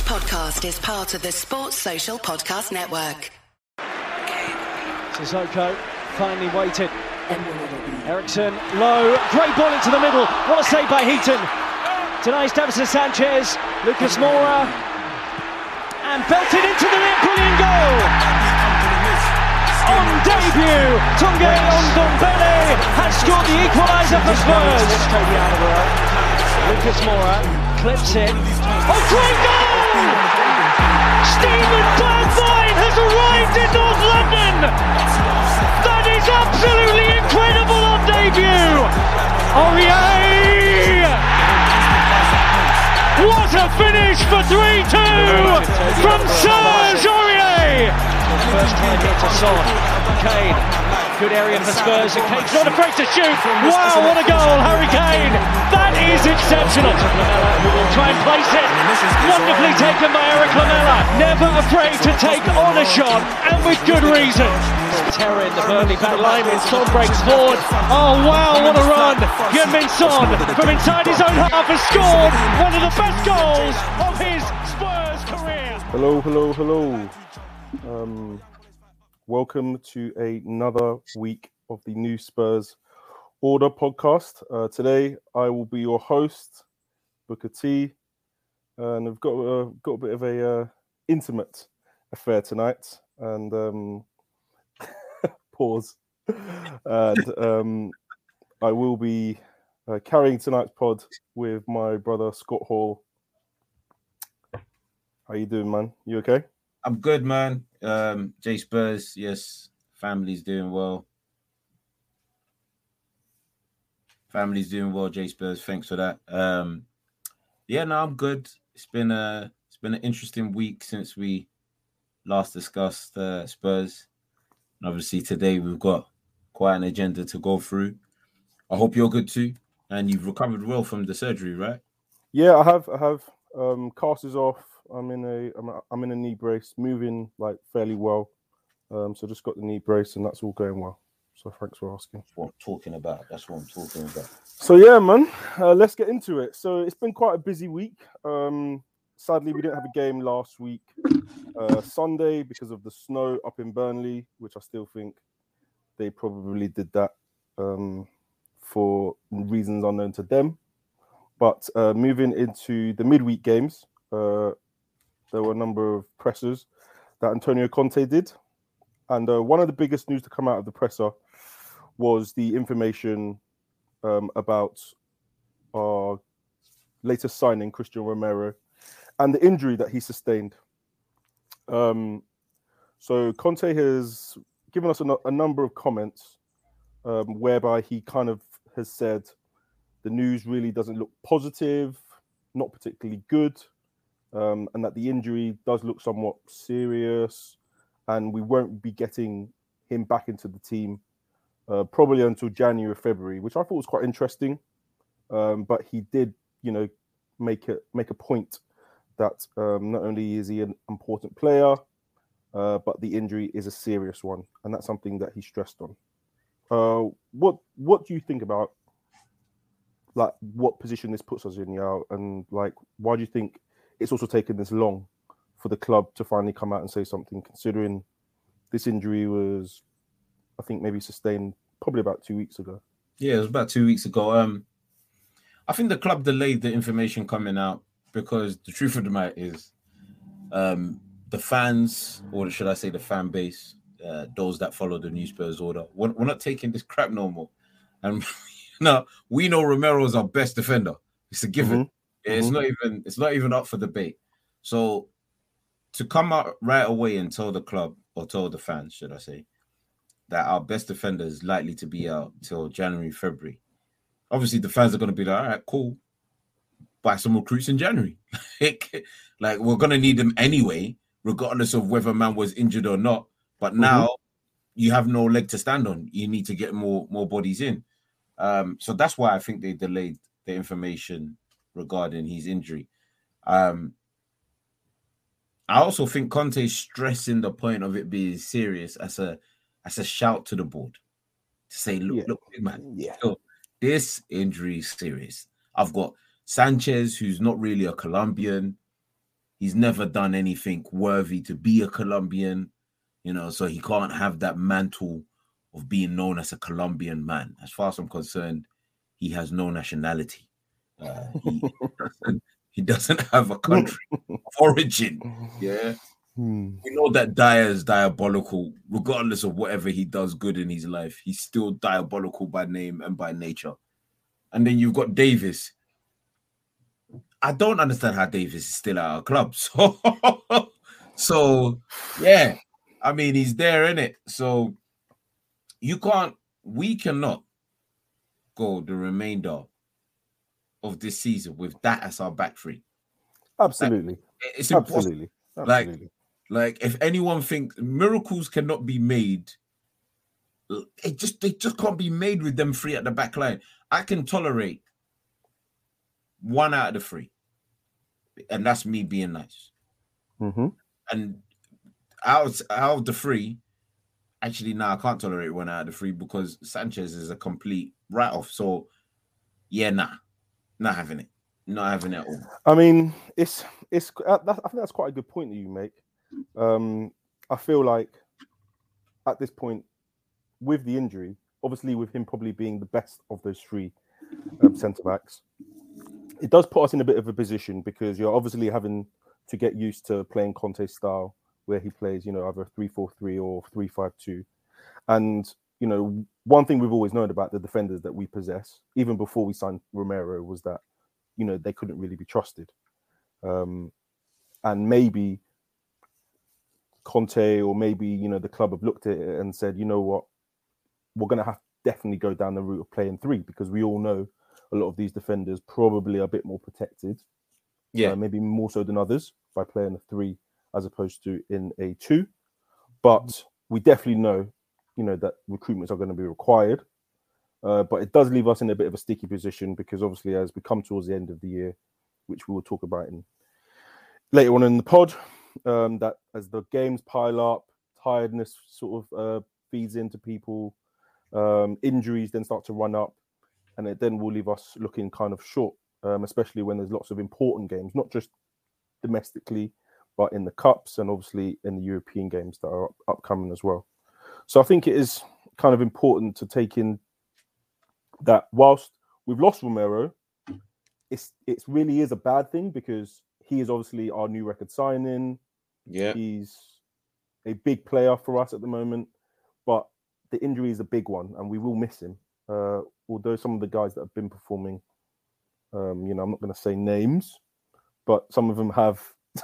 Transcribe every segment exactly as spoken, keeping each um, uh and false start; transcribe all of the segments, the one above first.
podcast is part of the Sports Social Podcast Network. Sissoko finally waited. Ericsson low, great ball into the middle. What a save by Heaton. Tonight, Davinson Sanchez, Lucas Moura, and belted into the net. Brilliant goal. On debut, Tunge Ndombele has scored the equaliser for Spurs. Totally out of her. Lucas Moura clips it. Oh, great goal! Stephen Bergwijn has arrived in North London. That is absolutely incredible on debut. Aurier! What a finish for three two from Serge Aurier! First time hit to Son. Kane. Good area for Spurs, and Kane's not afraid to shoot. Wow, what a goal, Harry Kane! That is exceptional. Lamela, who will try and place it. Wonderfully taken by Eric Lamela. Never afraid to take on a shot, and with good reason. Terror in the Burnley back line. Son breaks forward. Oh wow, what a run! Heung-min Son from inside his own half has scored one of the best goals of his Spurs career. Hello, hello, hello. Um, welcome to another week of the New Spurs Order podcast. Uh, today, I will be your host, Booker T, and I've got uh, got a bit of a uh, intimate affair tonight. And um, pause. And um, I will be uh, carrying tonight's pod with my brother Scott Hall. How you doing, man? You okay? I'm good, man. Um, J Spurs, yes, family's doing well. Family's doing well, J Spurs. Thanks for that. Um, yeah, no, I'm good. It's been a it's been an interesting week since we last discussed uh, Spurs. And obviously today we've got quite an agenda to go through. I hope you're good too, and you've recovered well from the surgery, right? Yeah, I have. I have. Um, cast is off. I'm in a I'm, a, I'm in a knee brace, moving like fairly well. Um, so just got the knee brace, and that's all going well. So thanks for asking. That's what I'm talking about. That's what I'm talking about. So yeah, man, uh, let's get into it. So it's been quite a busy week. Um, sadly, we didn't have a game last week, uh, Sunday, because of the snow up in Burnley, which I still think they probably did that um, for reasons unknown to them. But uh, moving into the midweek games. Uh, There were a number of pressers that Antonio Conte did. And uh, one of the biggest news to come out of the presser was the information um, about our latest signing, Christian Romero, and the injury that he sustained. Um, so Conte has given us a, a number of comments um, whereby he kind of has said the news really doesn't look positive, not particularly good. Um, and that the injury does look somewhat serious, and we won't be getting him back into the team uh, probably until January or February, which I thought was quite interesting. Um, but he did, you know, make it make a point that um, not only is he an important player, uh, but the injury is a serious one, and that's something that he stressed on. Uh, what what do you think about like what position this puts us in, Yao, and like why do you think it's also taken this long for the club to finally come out and say something, considering this injury was, I think, maybe sustained probably about two weeks ago? Yeah, it was about two weeks ago. Um, I think the club delayed the information coming out because the truth of the matter is um, the fans, or should I say the fan base, uh, those that follow the New Spurs Order, we're, we're not taking this crap no more. And no, we know Romero is our best defender. It's a given. Mm-hmm. It's mm-hmm. not even it's not even up for debate. So to come out right away and tell the club, or tell the fans, should I say, that our best defender is likely to be out till January, February. Obviously, the fans are going to be like, all right, cool. Buy some recruits in January. Like, we're going to need them anyway, regardless of whether man was injured or not. But now mm-hmm. you have no leg to stand on. You need to get more, more bodies in. Um, so that's why I think they delayed the information regarding his injury. Um, I also think Conte's stressing the point of it being serious as a as a shout to the board to say, look, yeah. look, man, yeah. look, this injury is serious. I've got Sanchez, who's not really a Colombian. He's never done anything worthy to be a Colombian, you know, so he can't have that mantle of being known as a Colombian man. As far as I'm concerned, he has no nationality. Uh, he, doesn't, he doesn't have a country of origin. Yeah. Hmm. We know that Dyer is diabolical, regardless of whatever he does good in his life. He's still diabolical by name and by nature. And then you've got Davis. I don't understand how Davis is still at our club. So, so yeah, I mean, he's there, innit? So you can't, we cannot go the remainder of this season with that as our back three. Absolutely. Like, it's impossible. Absolutely. Absolutely. Like, like if anyone thinks miracles cannot be made, it just they just can't be made with them three at the back line. I can tolerate one out of the three, and that's me being nice. Mm-hmm. And out of, out of the three, actually, now nah, I can't tolerate one out of the three because Sanchez is a complete write-off. So, yeah, nah, not having it, not having it at all. I mean, it's it's. Uh, that, I think that's quite a good point that you make. Um, I feel like at this point, with the injury, obviously with him probably being the best of those three um, centre backs, it does put us in a bit of a position because you're obviously having to get used to playing Conte's style, where he plays, you know, either three four three or three five two. And, you know, one thing we've always known about the defenders that we possess, even before we signed Romero, was that, you know, they couldn't really be trusted. Um, and maybe Conte or maybe, you know, the club have looked at it and said, you know what, we're going to have to definitely go down the route of playing three because we all know a lot of these defenders probably are a bit more protected. Yeah. Uh, maybe more so than others by playing a three as opposed to in a two. But we definitely know, you know, that recruitments are going to be required. Uh, but it does leave us in a bit of a sticky position because obviously as we come towards the end of the year, which we will talk about in later on in the pod, um, that as the games pile up, tiredness sort of uh, feeds into people, um, injuries then start to run up, and it then will leave us looking kind of short, um, especially when there's lots of important games, not just domestically, but in the cups and obviously in the European games that are up- upcoming as well. So I think it is kind of important to take in that whilst we've lost Romero, it's it really is a bad thing because he is obviously our new record signing. Yeah. He's a big player for us at the moment, but the injury is a big one and we will miss him. Uh, although some of the guys that have been performing, um, you know, I'm not going to say names, but some of them have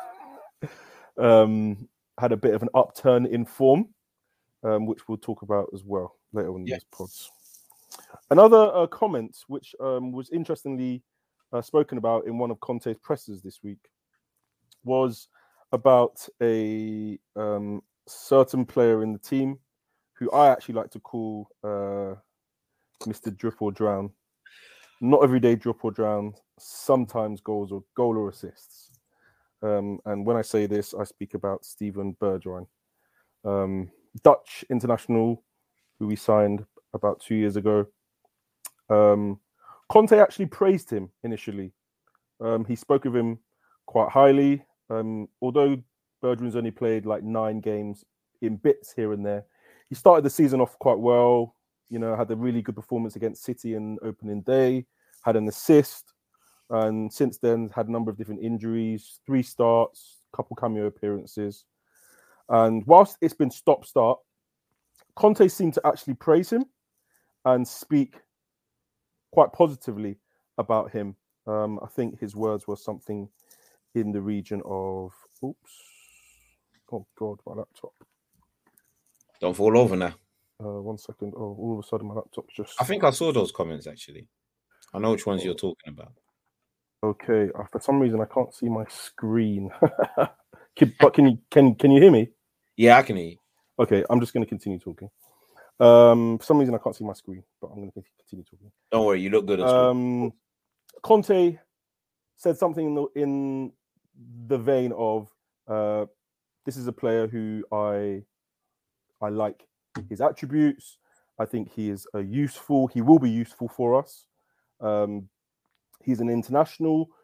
um, had a bit of an upturn in form, um, which we'll talk about as well later on in Yeah. these pods. Another uh, comment, which um, was interestingly uh, spoken about in one of Conte's pressers this week, was about a um, certain player in the team who I actually like to call uh, Mister Drip or Drown. Not every day drip or drown, sometimes goals or goal or assists. Um, and when I say this, I speak about Steven Bergwijn, um, Dutch international, who we signed about two years ago. Um, Conte actually praised him initially. Um, he spoke of him quite highly. Um, although Bergwijn's only played like nine games in bits here and there, he started the season off quite well. You know, had a really good performance against City in opening day, had an assist, and since then had a number of different injuries, three starts, couple cameo appearances. And whilst it's been stop-start, Conte seemed to actually praise him and speak quite positively about him. Um, I think his words were something in the region of, oops, oh God, my laptop. Don't fall over now. Uh, one second. Oh, all of a sudden my laptop's just... I think I saw those comments, actually. I know which ones you're talking about. Okay, uh, for some reason I can't see my screen. can, but can you can can you hear me? Yeah, I can hear you. Okay, I'm just going to continue talking. Um, for some reason I can't see my screen, but I'm going to continue talking. Don't worry, you look good on screen. Um, Conte said something in the, in the vein of, uh, "This is a player who I I like his attributes. I think he is a useful. He will be useful for us. Um, he's an international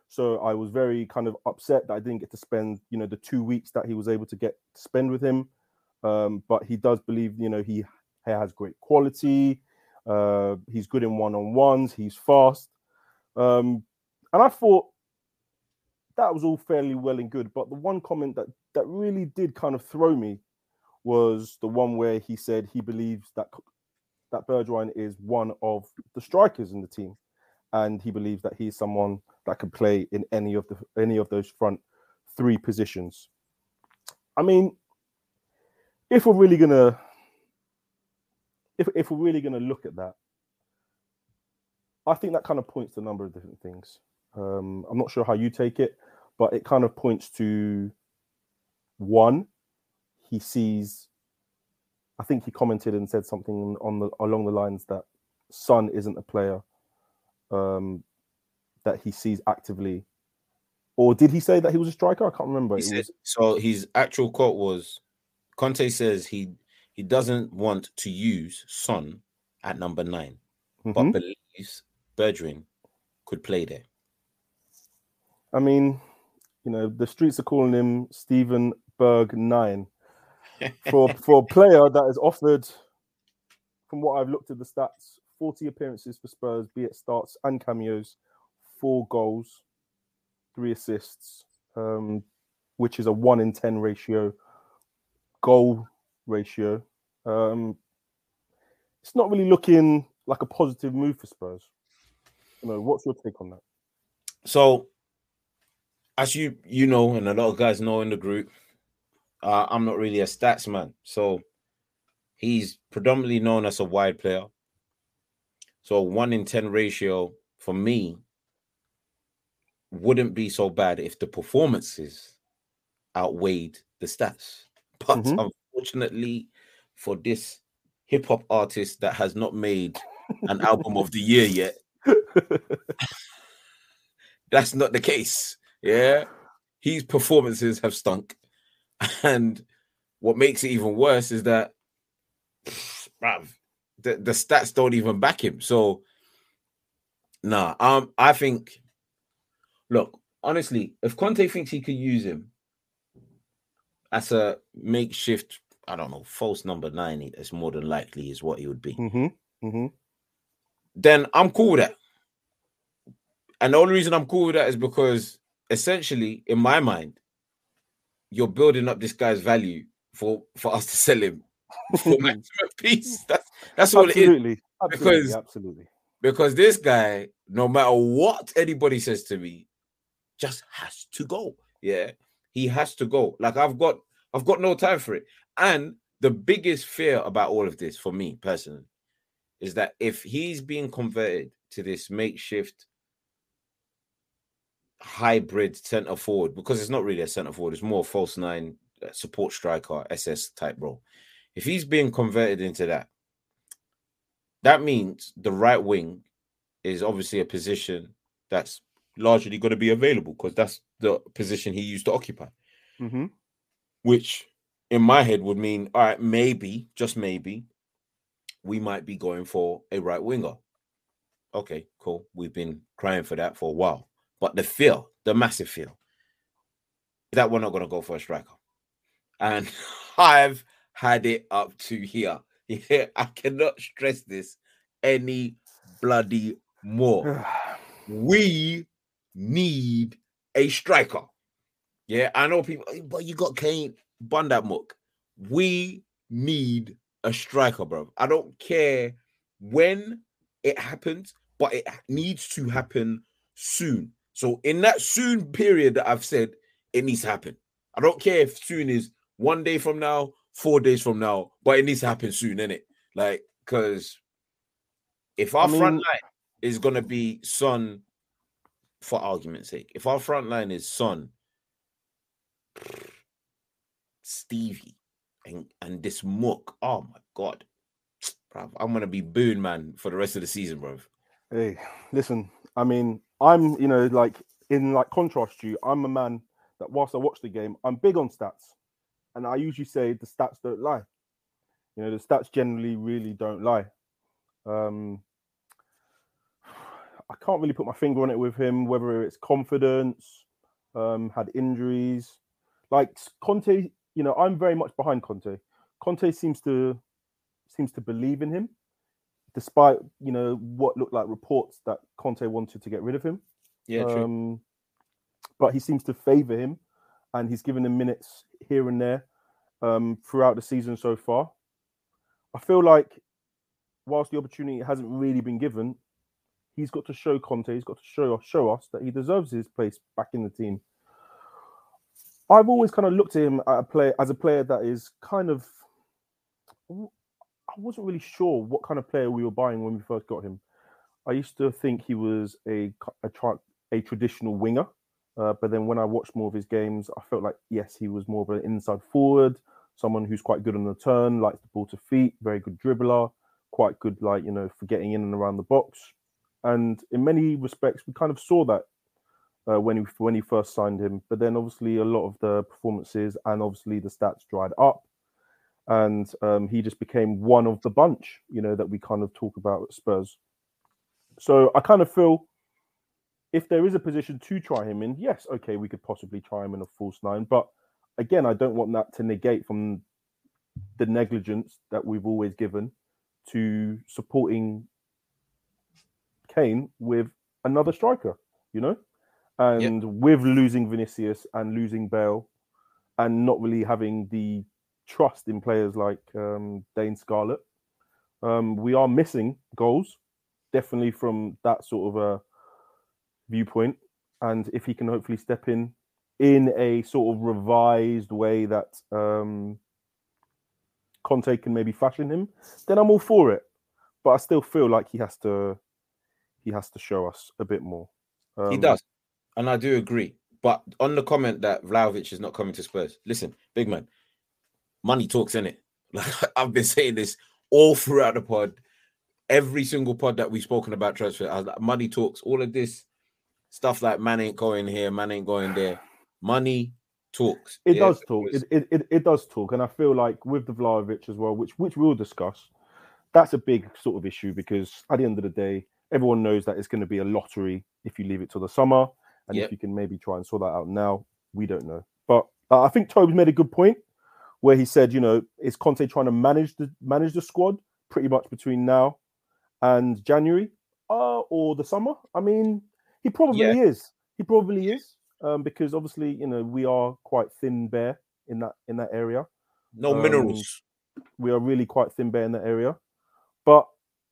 So I was very kind of upset that I didn't get to spend, you know, the two weeks that he was able to get to spend with him. Um, but he does believe, you know, he has great quality. Uh, he's good in one-on-ones. He's fast. Um, and I thought that was all fairly well and good. But the one comment that, that really did kind of throw me was the one where he said he believes that that Bergwijn is one of the strikers in the team. And he believes that he's someone that can play in any of the any of those front three positions. I mean, if we're really gonna if if we're really gonna look at that, I think that kind of points to a number of different things. Um, I'm not sure how you take it, but it kind of points to one, he sees. I think he commented and said something on the along the lines that Son isn't a player um, that he sees actively. Or did he say that he was a striker? I can't remember. He it said, was... So his actual quote was, Conte says he he doesn't want to use Son at number nine, mm-hmm. but believes Bergwijn could play there. I mean, you know, the streets are calling him Steven Berg nine. For, for a player that is offered, from what I've looked at the stats, forty appearances for Spurs, be it starts and cameos, four goals, three assists, um, which is a one in ten ratio, goal ratio. Um, it's not really looking like a positive move for Spurs. You know, what's your take on that? So, as you you know, and a lot of guys know in the group, uh, I'm not really a stats man. So, he's predominantly known as a wide player. So, a one in ten ratio for me wouldn't be so bad if the performances outweighed the stats. But mm-hmm. unfortunately, for this hip hop artist that has not made an album of the year yet, that's not the case. Yeah, his performances have stunk, and what makes it even worse is that bruv, the, the stats don't even back him. So, nah, um, I think. Look, honestly, if Conte thinks he could use him as a makeshift, I don't know, false number nine, it's more than likely is what he would be. Mm-hmm. Mm-hmm. Then I'm cool with that. And the only reason I'm cool with that is because essentially, in my mind, you're building up this guy's value for, for us to sell him for maximum piece. That's that's all absolutely. it is. Absolutely. Because, absolutely. Because this guy, no matter what anybody says to me, just has to go. Yeah, he has to go. Like I've got, I've got no time for it. And the biggest fear about all of this, for me personally, is that if he's being converted to this makeshift hybrid centre forward, because it's not really a centre forward, it's more false nine, support striker, S S type role. If he's being converted into that, that means the right wing is obviously a position that's largely going to be available because that's the position he used to occupy. Mm-hmm. Which, in my head, would mean, all right, maybe, just maybe, we might be going for a right winger. Okay, cool. We've been crying for that for a while. But the fear, the massive fear, is that we're not going to go for a striker. And I've had it up to here. Yeah, I cannot stress this any bloody more. We need a striker. Yeah, I know people, but you got Kane, bun that muck. We need a striker, bro. I don't care when it happens, but it needs to happen soon. So in that soon period that I've said, it needs to happen. I don't care if soon is one day from now, four days from now, but it needs to happen soon, innit? Like, because if our I mean, front line is going to be Son, for argument's sake, if our front line is Son, Stevie, and, and this muck, oh my God, bro, I'm going to be booing, man, for the rest of the season, bro. Hey, listen, I mean, I'm, you know, like, in like contrast to you, I'm a man that whilst I watch the game, I'm big on stats. And I usually say the stats don't lie. You know, the stats generally really don't lie. Um, I can't really put my finger on it with him, whether it's confidence, um, had injuries. Like Conte, you know, I'm very much behind Conte. Conte seems to seems to believe in him, despite, you know, what looked like reports that Conte wanted to get rid of him. Yeah, true. Um, but he seems to favour him, and he's given him minutes here and there um, throughout the season so far. I feel like whilst the opportunity hasn't really been given, he's got to show Conte, he's got to show, show us that he deserves his place back in the team. I've always kind of looked at him at a play, as a player that is kind of... I wasn't really sure what kind of player we were buying when we first got him. I used to think he was a, a, a traditional winger. Uh, but then when I watched more of his games, I felt like, yes, he was more of an inside forward, someone who's quite good on the turn, likes the ball to feet, very good dribbler, quite good, like, you know, for getting in and around the box. And in many respects, we kind of saw that uh, when he when he first signed him. But then obviously a lot of the performances and obviously the stats dried up. And um, he just became one of the bunch, you know, that we kind of talk about at Spurs. So I kind of feel if there is a position to try him in, yes, okay, we could possibly try him in a false nine. But again, I don't want that to negate from the negligence that we've always given to supporting Kane with another striker, you know? And yep. with losing Vinicius and losing Bale and not really having the trust in players like um, Dane Scarlett, um, we are missing goals, definitely from that sort of a viewpoint. And if he can hopefully step in in a sort of revised way that um, Conte can maybe fashion him, then I'm all for it. But I still feel like he has to he has to show us a bit more. Um, he does, and I do agree. But on the comment that Vlahovic is not coming to Spurs, listen, big man, money talks, innit? Like I've been saying this all throughout the pod, every single pod that we've spoken about transfer. I was like, money talks, all of this stuff like man ain't going here, man ain't going there. Money talks. It yeah? does talk. It, it it it does talk, and I feel like with the Vlahovic as well, which which we'll discuss, that's a big sort of issue because at the end of the day, everyone knows that it's going to be a lottery if you leave it till the summer, and yep. if you can maybe try and sort that out now, we don't know. But uh, I think Toby's made a good point where he said, you know, is Conte trying to manage the manage the squad pretty much between now and January uh, or the summer? I mean, he probably yeah. is. He probably yeah. is um, because obviously, you know, we are quite thin bare in that in that area. No um, minerals. We are really quite thin bare in that area, but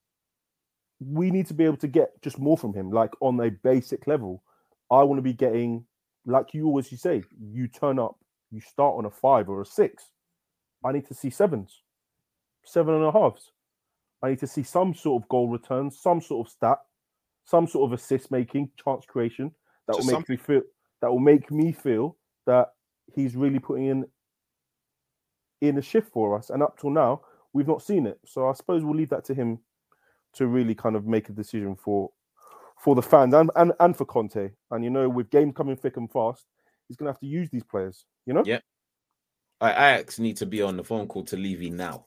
we need to be able to get just more from him, like on a basic level. I want to be getting, like you always you say, you turn up, you start on a five or a six. I need to see sevens, seven and a halves. I need to see some sort of goal return, some sort of stat, some sort of assist making, chance creation that Just will make something. me feel that will make me feel that he's really putting in in a shift for us. And up till now, we've not seen it. So I suppose we'll leave that to him to really kind of make a decision for for the fans and and, and for Conte. And you know, with games coming thick and fast, he's gonna have to use these players. You know. Yeah. I Ajax need to be on the phone call to Levy now.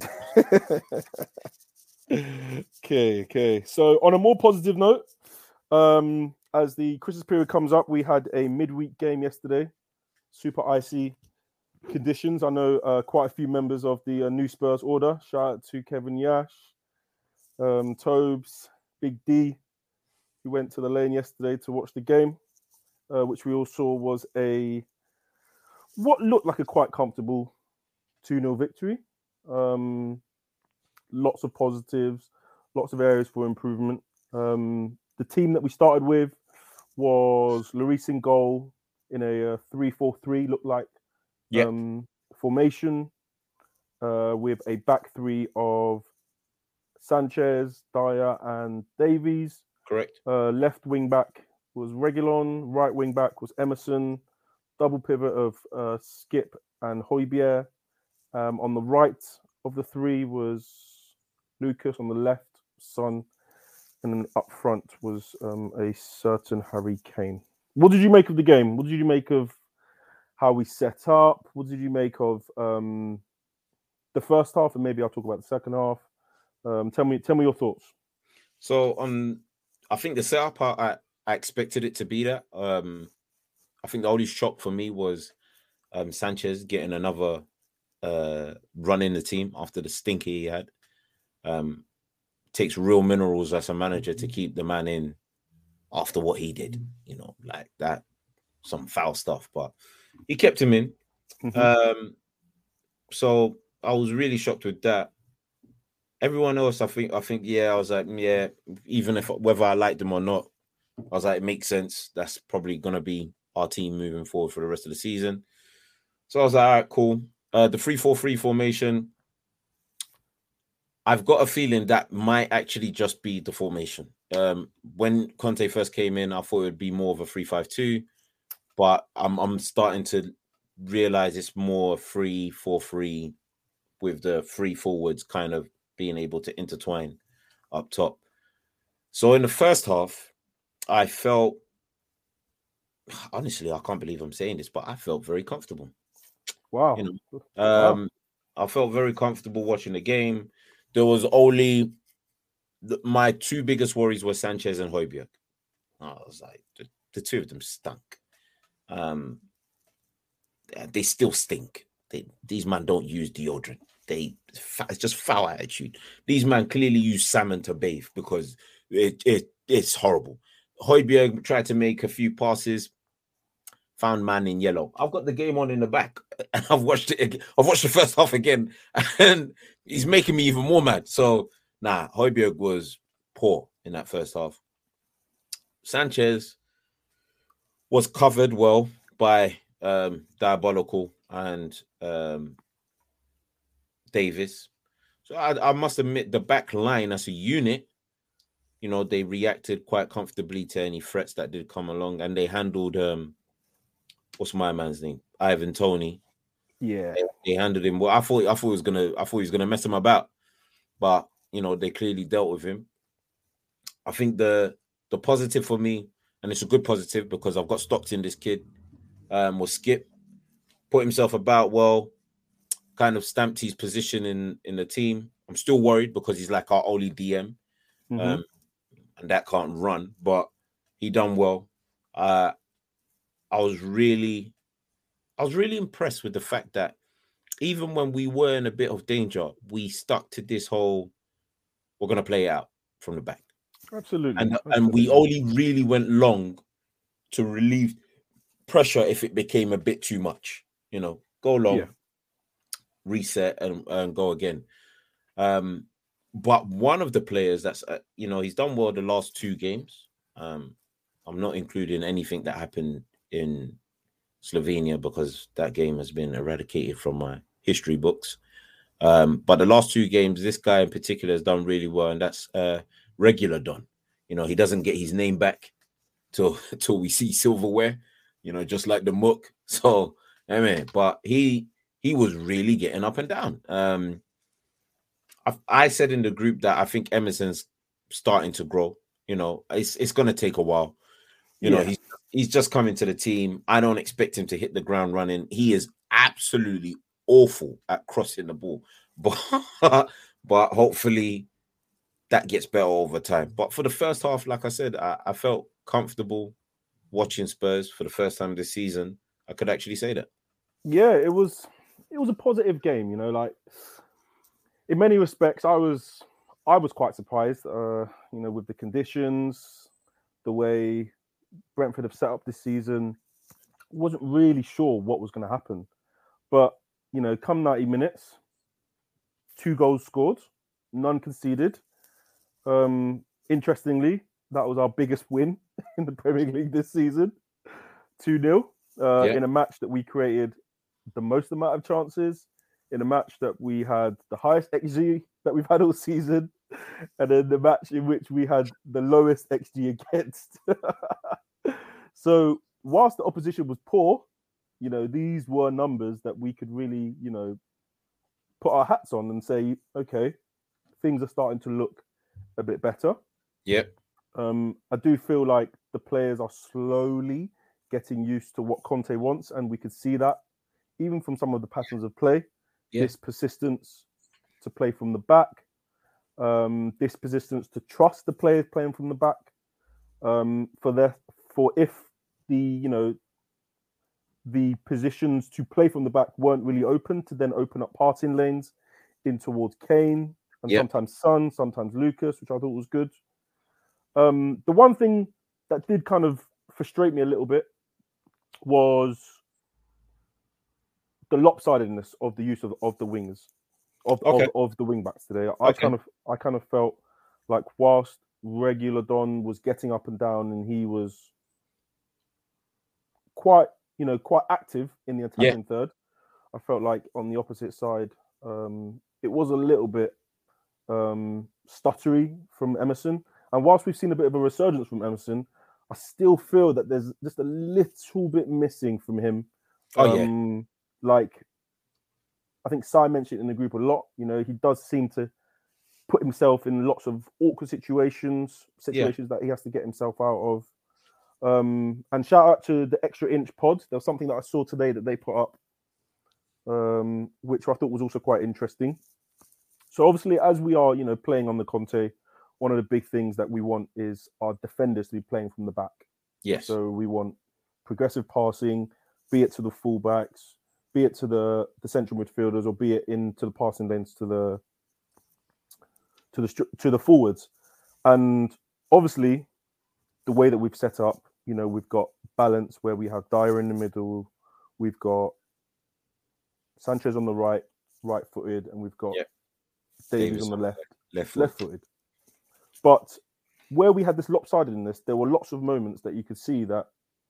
okay, okay. So on a more positive note, um, as the Christmas period comes up, we had a midweek game yesterday. Super icy conditions. I know uh, quite a few members of the uh, New Spurs order. Shout out to Kevin Yash, um, Tobes, Big D, who went to the lane yesterday to watch the game, uh, which we all saw was a what looked like a quite comfortable two nil victory. Um, lots of positives, lots of areas for improvement. Um, the team that we started with was Lloris in goal in a three four three, looked like yep. um, formation uh, with a back three of Sanchez, Dyer and Davies. Correct. Uh, left wing back was Reguilon, right wing back was Emerson, double pivot of uh, Skip and Højbjerg. Um, on the right of the three was Lucas, on the left, Son, and then up front was um, a certain Harry Kane. What did you make of the game? What did you make of how we set up? What did you make of um, the first half? And maybe I'll talk about the second half. Um, tell me, tell me your thoughts. So, on, I think the setup I, I, I expected it to be that. Um, I think the only shock for me was um, Sanchez getting another uh, run in the team after the stinker he had. Um, takes real minerals as a manager to keep the man in after what he did, you know, like that, some foul stuff, but he kept him in. Mm-hmm. Um, so I was really shocked with that. Everyone else, I think, I think, yeah, I was like, yeah, even if whether I liked them or not, I was like, it makes sense. That's probably gonna be our team moving forward for the rest of the season. So I was like, all right, cool. Uh, the three four three formation, I've got a feeling that might actually just be the formation. Um, when Conte first came in, I thought it would be more of a three five two, but I'm I'm starting to realize it's more three four three with the three forwards kind of being able to intertwine up top. So in the first half, I felt, honestly, I can't believe I'm saying this, but I felt very comfortable. Wow. You know, um, wow. I felt very comfortable watching the game. There was only my two biggest worries were Sanchez and Højbjerg. I was like, the, the two of them stunk. Um, they still stink. They, these men don't use deodorant. They it's just foul attitude. These men clearly use salmon to bathe because it, it it's horrible. Højbjerg tried to make a few passes, found man in yellow. I've got the game on in the back, and I've watched it again. I've watched the first half again, and he's making me even more mad. So, nah, Højbjerg was poor in that first half. Sanchez was covered well by um, Diabolical and um, Davis. So I, I must admit, the back line as a unit, you know, they reacted quite comfortably to any threats that did come along, and they handled um, what's my man's name? Ivan Toney. Yeah, they, they handled him well. I thought I thought he was gonna I thought he was gonna mess him about, but you know they clearly dealt with him. I think the the positive for me, and it's a good positive because I've got Stockton, this kid, um, was Skip, put himself about well, kind of stamped his position in in the team. I'm still worried because he's like our only D M, mm-hmm. um, and that can't run, but he done well. Uh, I was really, I was really impressed with the fact that even when we were in a bit of danger, we stuck to this whole, we're going to play out from the back. Absolutely. And, Absolutely. and we only really went long to relieve pressure if it became a bit too much. You know, go long, yeah. reset, and, and go again. Um, but one of the players that's, uh, you know, he's done well the last two games. Um, I'm not including anything that happened in Slovenia because that game has been eradicated from my history books. Um, but the last two games, this guy in particular has done really well, and that's uh, regular Don. You know, he doesn't get his name back till till we see silverware. You know, just like the Mook. So, I mean, but he he was really getting up and down. Um, I, I said in the group that I think Emerson's starting to grow. You know, it's it's going to take a while. You know, yeah. he's he's just coming to the team. I don't expect him to hit the ground running. He is absolutely awful at crossing the ball. But, but hopefully that gets better over time. But for the first half, like I said, I, I felt comfortable watching Spurs for the first time this season. I could actually say that. Yeah, it was it was a positive game, you know, like in many respects, I was I was quite surprised, uh, you know, with the conditions, the way Brentford have set up this season. Wasn't really sure what was going to happen, but you know, come ninety minutes, two goals scored, none conceded. Um, interestingly, that was our biggest win in the Premier League this season, two nil, uh, yeah. in a match that we created the most amount of chances, in a match that we had the highest X G that we've had all season, and then the match in which we had the lowest X G against. So whilst the opposition was poor, you know, these were numbers that we could really, you know, put our hats on and say, okay, things are starting to look a bit better. Yep. Um, I do feel like the players are slowly getting used to what Conte wants, and we could see that even from some of the patterns of play. Yep. This persistence to play from the back, um, this persistence to trust the players playing from the back. um, for the for if the you know the positions to play from the back weren't really open, to then open up passing lanes in towards Kane and Yep. sometimes Son, sometimes Lucas, which I thought was good. Um, the one thing that did kind of frustrate me a little bit was the lopsidedness of the use of, of the wings, of, Okay. of of the wing backs today. I Okay. kind of I kind of felt like whilst Reguilón was getting up and down and he was quite you know quite active in the attacking Yeah. third, I felt like on the opposite side um, it was a little bit um, stuttery from Emerson. And whilst we've seen a bit of a resurgence from Emerson, I still feel that there's just a little bit missing from him. Oh, yeah. um, Like, I think Si mentioned it in the group a lot. You know, he does seem to put himself in lots of awkward situations, situations that he has to get himself out of. Um, and shout out to the Extra Inch pod. There was something that I saw today that they put up, um, which I thought was also quite interesting. So obviously, as we are, you know, playing on the Conte, one of the big things that we want is our defenders to be playing from the back. Yes. So we want progressive passing, be it to the fullbacks, be it to the, the central midfielders, or be it into the passing lanes to the to the to the forwards. And obviously, the way that we've set up, you know, we've got balance where we have Dyer in the middle, we've got Sanchez on the right, right-footed, and we've got Yeah. Davies, Davies on the left, Left foot. left-footed. But where we had this lopsidedness, there were lots of moments that you could see that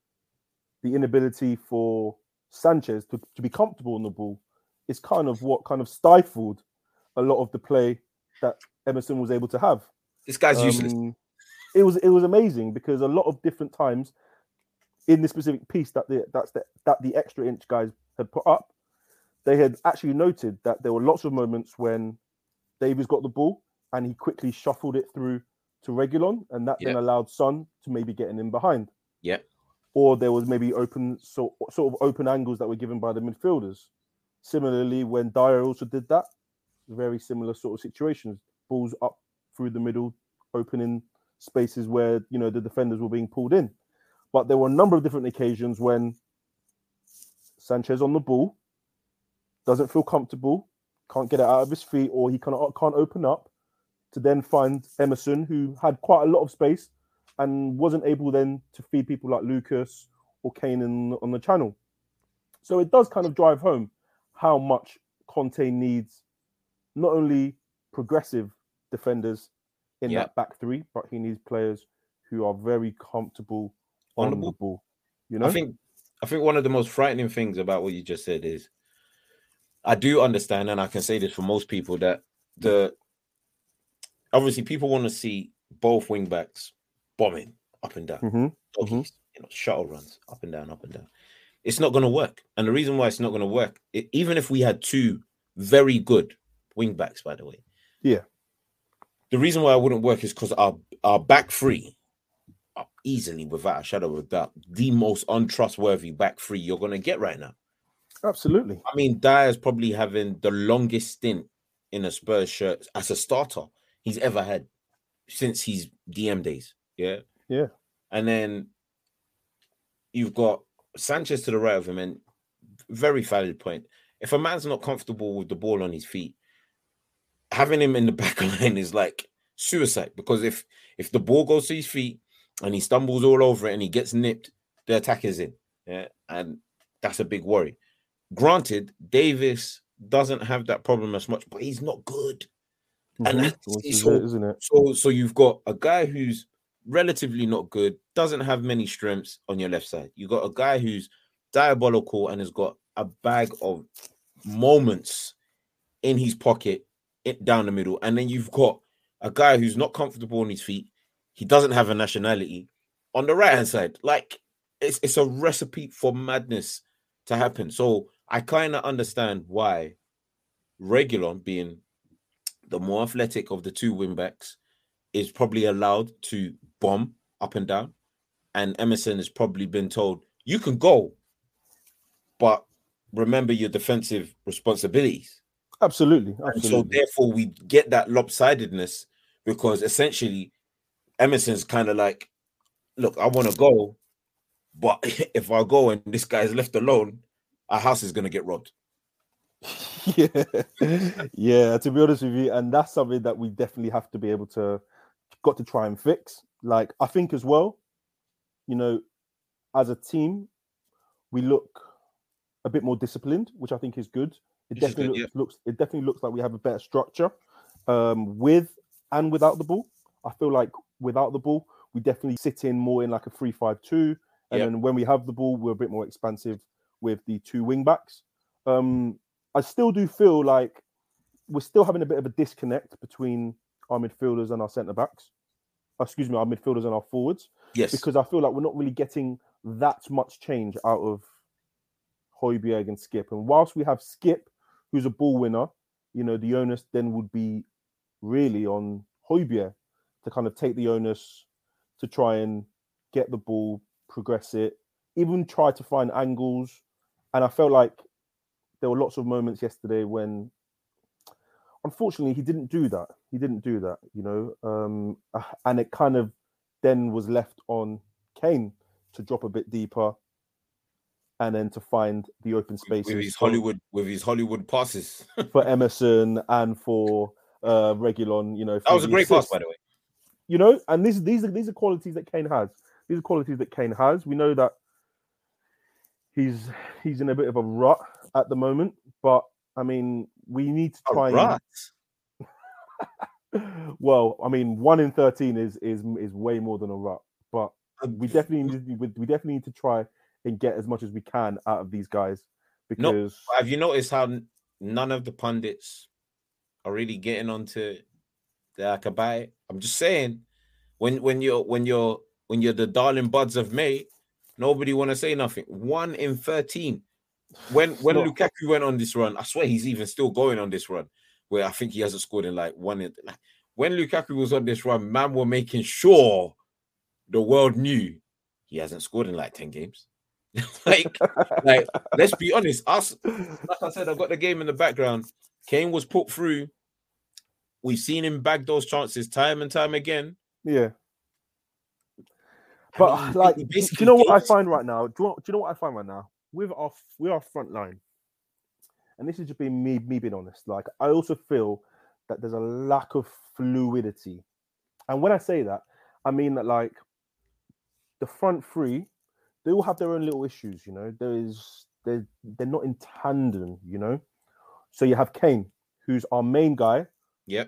the inability for Sanchez to, to be comfortable on the ball is kind of what kind of stifled a lot of the play that Emerson was able to have. This guy's useless. Um, it was it was amazing because a lot of different times in this specific piece that the that's the, that the Extra Inch guys had put up, they had actually noted that there were lots of moments when Davies got the ball and he quickly shuffled it through to Reguilón, and that then Yeah. allowed Son to maybe get in behind. Yeah. Or there was maybe open sort sort of open angles that were given by the midfielders. Similarly, when Dyer also did that, very similar sort of situations. Balls up through the middle, opening spaces where you know the defenders were being pulled in. But there were a number of different occasions when Sanchez on the ball doesn't feel comfortable, can't get it out of his feet, or he can't can't open up to then find Emerson, who had quite a lot of space and wasn't able then to feed people like Lucas or Kane in, on the channel. So it does kind of drive home how much Conte needs not only progressive defenders in Yeah. that back three, but he needs players who are very comfortable On on, the the, ball. ball. You know, I think I think one of the most frightening things about what you just said is I do understand, and I can say this for most people, that the obviously people want to see both wing backs bombing up and down, mm-hmm. doggies, you know, shuttle runs up and down, up and down. It's not going to work, and the reason why it's not going to work, it, even if we had two very good wing backs, by the way, yeah, the reason why it wouldn't work is because our our back three are easily, without a shadow of a doubt, the most untrustworthy back three you're going to get right now. absolutely. I mean, Dyer's probably having the longest stint in a Spurs shirt as a starter he's ever had since his D M days. Yeah. Yeah. And then you've got Sanchez to the right of him, and very valid point. If a man's not comfortable with the ball on his feet, having him in the back line is like suicide, because if if the ball goes to his feet and he stumbles all over it and he gets nipped, the attack is in. Yeah. And that's a big worry. Granted, Davis doesn't have that problem as much, but he's not good. Mm-hmm. And that's, This is so, it, isn't it? so, so you've got a guy who's relatively not good, doesn't have many strengths on your left side. You've got a guy who's diabolical and has got a bag of moments in his pocket it, down the middle. And then you've got a guy who's not comfortable on his feet. He doesn't have a nationality on the right-hand side. Like, it's, it's a recipe for madness to happen. So I kind of understand why Reguilón, being the more athletic of the two wing-backs, is probably allowed to bomb up and down. And Emerson has probably been told, you can go, but remember your defensive responsibilities. Absolutely. And Absolutely. so therefore we get that lopsidedness, because essentially Emerson's kind of like, look, I want to go, but if I go and this guy's left alone, our house is going to get robbed. yeah, yeah. To be honest with you, and that's something that we definitely have to be able to, got to try and fix. Like, I think as well, you know, as a team, we look a bit more disciplined, which I think is good. It Which is definitely good, looks, looks it definitely looks like we have a better structure um, with and without the ball. I feel like without the ball, we definitely sit in more in like a three five two, and Yep. then when we have the ball, we're a bit more expansive with the two wing backs. Um, I still do feel like we're still having a bit of a disconnect between our midfielders and our centre backs. Excuse me, our midfielders and our forwards, Yes. because I feel like we're not really getting that much change out of Højbjerg and Skip. And whilst we have Skip, who's a ball winner, you know, the onus then would be really on Højbjerg to kind of take the onus to try and get the ball, progress it, even try to find angles. And I felt like there were lots of moments yesterday when, unfortunately, he didn't do that. He didn't do that, you know. Um, and it kind of then was left on Kane to drop a bit deeper and then to find the open spaces with his for, Hollywood with his Hollywood passes. for Emerson and for uh, Reguilon. You know, That was a great pass, assist. by the way. You know, and these these are these are qualities that Kane has. These are qualities that Kane has. We know that he's he's in a bit of a rut at the moment, but I mean, we need to try. A rut. And, well, I mean, one in thirteen is is is way more than a rut, but we definitely need, we definitely need to try and get as much as we can out of these guys, because No, have you noticed how none of the pundits are really getting onto the Akabai? I'm just saying, when when you're when you're when you're the darling buds of May, nobody want to say nothing. One in thirteen. When when not, Lukaku went on this run, I swear he's even still going on this run, where I think he hasn't scored in like one. In, like, when Lukaku was on this run, man, were making sure the world knew he hasn't scored in like ten games. like, like, let's be honest. Us, like I said, I've got the game in the background. Kane was put through. We've seen him bag those chances time and time again. Yeah. But I mean, like, he do you basically know what I gave- find right now? Do you, know, do you know what I find right now with our with our front line? And this is just being me, me being honest. Like, I also feel that there's a lack of fluidity. And when I say that, I mean that like the front three, they all have their own little issues. You know, there is they're they're not in tandem. You know, so you have Kane, who's our main guy. Yep.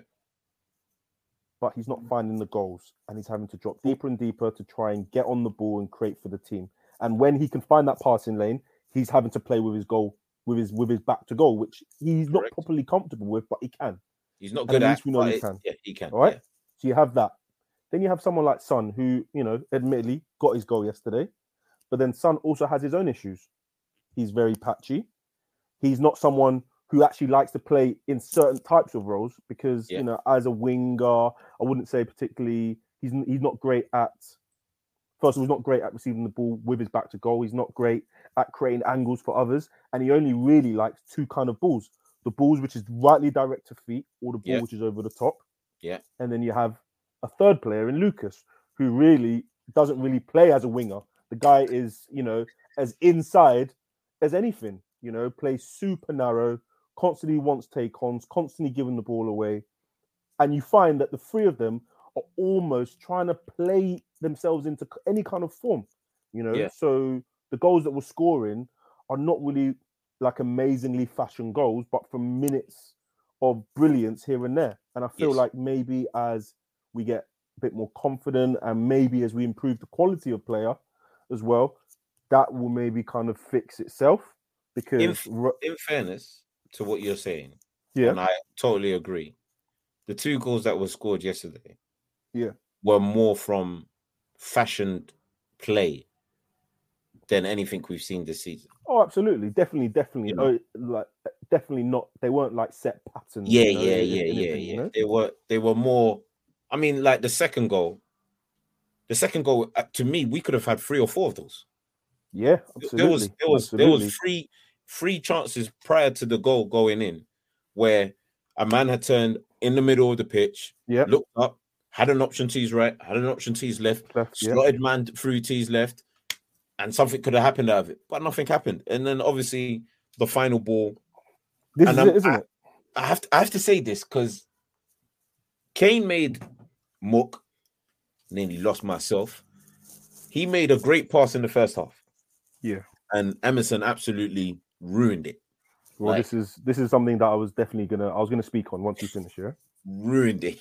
But he's not finding the goals, and he's having to drop deeper and deeper to try and get on the ball and create for the team. And when he can find that passing lane, he's having to play with his goal, with his with his back to goal, which he's not Correct. properly comfortable with, but he can. He's not And good at at least we know but he it- can. Yeah, he can. All right. yeah. So you have that. Then you have someone like Son, who, you know, admittedly got his goal yesterday, but then Son also has his own issues. He's very patchy. He's not someone who actually likes to play in certain types of roles because, Yeah. you know, as a winger, I wouldn't say particularly, he's he's not great at, first of all, he's not great at receiving the ball with his back to goal. He's not great at creating angles for others. And he only really likes two kind of balls. The balls which is rightly direct to feet, or the ball Yeah. which is over the top. Yeah. And then you have a third player in Lucas, who really doesn't really play as a winger. The guy is, you know, as inside as anything, you know, plays super narrow, constantly wants take-ons, constantly giving the ball away. And you find that the three of them are almost trying to play themselves into any kind of form, you know. Yeah. So the goals that we're scoring are not really like amazingly fashioned goals, but from minutes of brilliance here and there. And I feel Yes. like maybe as we get a bit more confident and maybe as we improve the quality of player as well, that will maybe kind of fix itself. Because In, in fairness to what you're saying, yeah, and I totally agree, the two goals that were scored yesterday yeah, were more from fashioned play than anything we've seen this season. oh, absolutely, definitely, definitely, You know? oh, like definitely not. They weren't like set patterns. Yeah, you know, yeah, in- yeah, in yeah, anything, yeah. you know? They were they were more. I mean, like the second goal. The second goal, uh, to me, we could have had three or four of those. Yeah, absolutely. There was there was absolutely. there was three three chances prior to the goal going in, where a man had turned in the middle of the pitch, Yeah. looked up, had an option to his right, had an option to his left, Left, yeah. slotted man through to his left, and something could have happened out of it, but nothing happened. And then obviously the final ball. This and is I'm, it, isn't I, it? I have to, I have to say this because Kane made Mook, nearly lost myself. He made a great pass in the first half. Yeah. And Emerson absolutely ruined it. Well, Like- this is this is something that I was definitely gonna I was gonna speak on once you finish, yeah. Ruined it.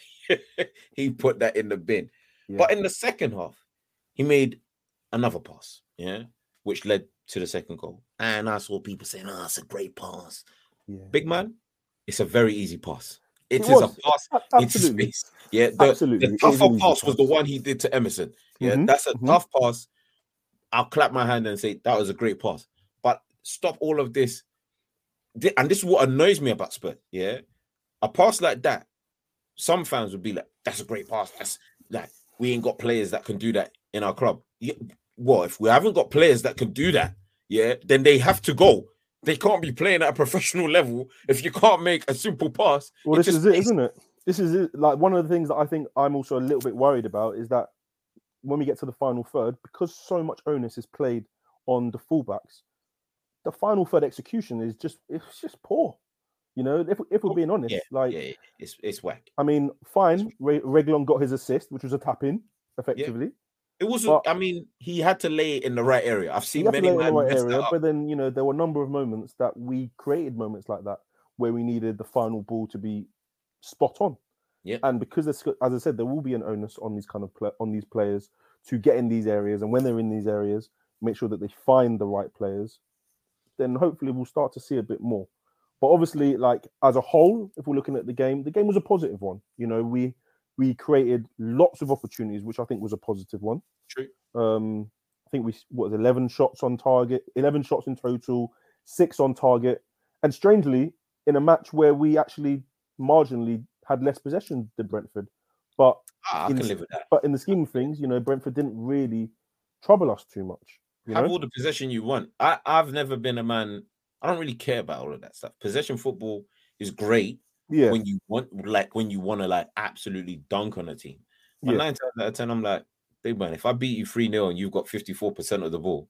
He put that in the bin. Yeah. But in the second half, he made another pass, yeah, which led to the second goal. And I saw people saying, "Oh, it's a great pass." Yeah. Big man, it's a very easy pass. It, It is was. a pass A- into absolutely. space. Yeah, the, Absolutely. the It is an tougher easy pass was the pass. one he did to Emerson. Yeah, Mhm, that's a mhm. tough pass. I'll clap my hand and say that was a great pass. But stop all of this. Thi- And this is what annoys me about Spurs. Yeah, a pass like that, some fans would be like, "That's a great pass. That's like we ain't got players that can do that in our club." Yeah, well, if we haven't got players that can do that, yeah, then they have to go. They can't be playing at a professional level if you can't make a simple pass. Well, this just is it, makes- isn't it? This is it. Like one of the things that I think I'm also a little bit worried about is that when we get to the final third, because so much onus is played on the fullbacks, the final third execution is just it's just poor. You know, if if we're being honest, Yeah, like yeah, yeah, it's it's whack. I mean, fine, Re- Reguilon got his assist, which was a tap in, effectively. It was. But- I mean, he had to lay it in the right area. I've He seen had to many lay it in men the right mess that area, up. but then you know there were a number of moments that we created moments like that where we needed the final ball to be spot on. Yeah. And because there's, as I said, there will be an onus on these kind of pla on these players to get in these areas, and when they're in these areas, make sure that they find the right players. Then hopefully we'll start to see a bit more. But obviously, like as a whole, if we're looking at the game, the game was a positive one. You know, we we created lots of opportunities, which I think was a positive one. True. Um, I think we what was it, eleven shots on target, eleven shots in total, six on target, and strangely, in a match where we actually marginally had less possession than Brentford, but Ah, I in can the- live with that. but in the scheme of things, you know, Brentford didn't really trouble us too much. You Have know, all the possession you want. I, I've never been a man. I don't really care about all of that stuff. Possession football is great yeah, when you want, like when you want to, like absolutely dunk on a team. But Yeah. nine times out of ten, I'm like, big man. If I beat you three nil and you've got fifty-four percent of the ball,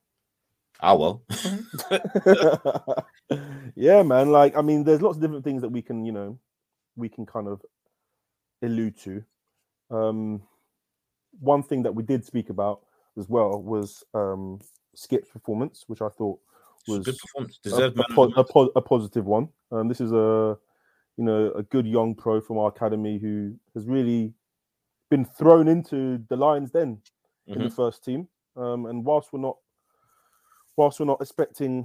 ah well. yeah, man. Like, I mean, there's lots of different things that we can, you know, we can kind of allude to. Um, one thing that we did speak about as well was um, Skip's performance, which I thought was Good performance. a, Deserved a, man of po- the a, match. po- a positive one. Um, this is a, you know, a good young pro from our academy who has really been thrown into the Lions Den in the Mhm. first team. Um, and whilst we're not, whilst we're not expecting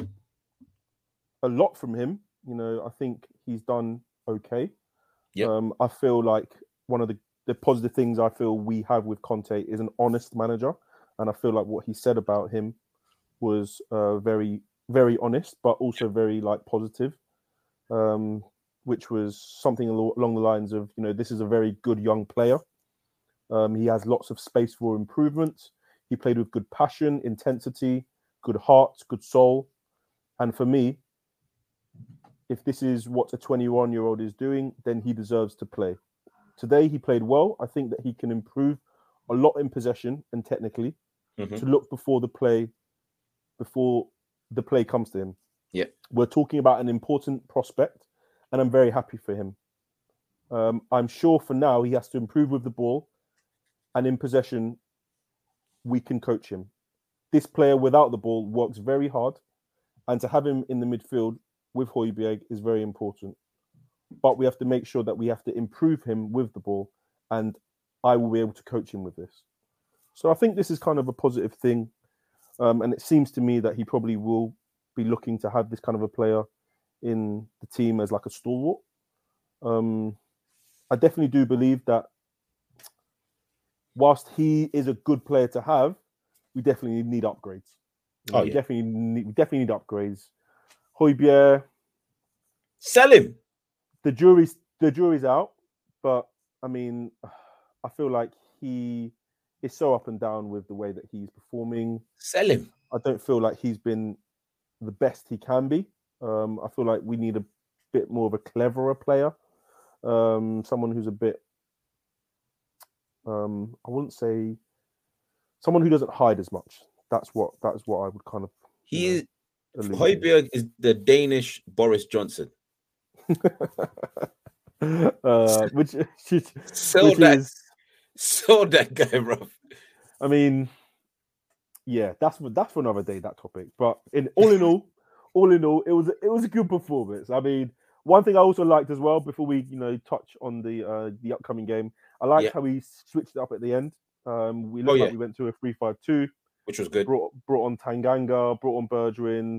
a lot from him, you know, I think he's done okay. Yep. Um, I feel like one of the, the positive things I feel we have with Conte is an honest manager, and I feel like what he said about him was uh, very, very honest, but also very like positive, um, which was something al- along the lines of, you know, this is a very good young player. Um, he has lots of space for improvement. He played with good passion, intensity, good heart, good soul. And for me, if this is what a twenty-one-year-old is doing, then he deserves to play. Today, he played well. I think that he can improve a lot in possession and technically Mhm. to look before the play, before the play comes to him. Yeah. We're talking about an important prospect, and I'm very happy for him. Um, I'm sure for now he has to improve with the ball, and in possession, we can coach him. This player without the ball works very hard, and to have him in the midfield with Højbjerg is very important. But we have to make sure that we have to improve him with the ball, and I will be able to coach him with this. So I think this is kind of a positive thing, um, and it seems to me that he probably will be looking to have this kind of a player in the team as like a stalwart. Um, I definitely do believe that whilst he is a good player to have, we definitely need upgrades. You know, Oh, we yeah. definitely need, we definitely need upgrades. Højbjerg, Sell him. the jury's the jury's out, but I mean, I feel like he is so up and down with the way that he's performing. Sell him. I don't feel like he's been the best he can be. Um, I feel like we need a bit more of a cleverer player, um, someone who's a bit Um, I wouldn't say someone who doesn't hide as much. That's what that's what I would kind of. He is know, Højbjerg is the Danish Boris Johnson. uh, which, which, so which that, is so that guy, bro. I mean, yeah, that's that's for another day, that topic. But in all in all, all in all, it was it was a good performance. I mean, one thing I also liked as well, before we you know touch on the uh, the upcoming game, I liked yeah. how we switched it up at the end. Um, we looked oh, yeah. like we went to a three five two, which was good. Brought brought on Tanganga, brought on Bergwijn,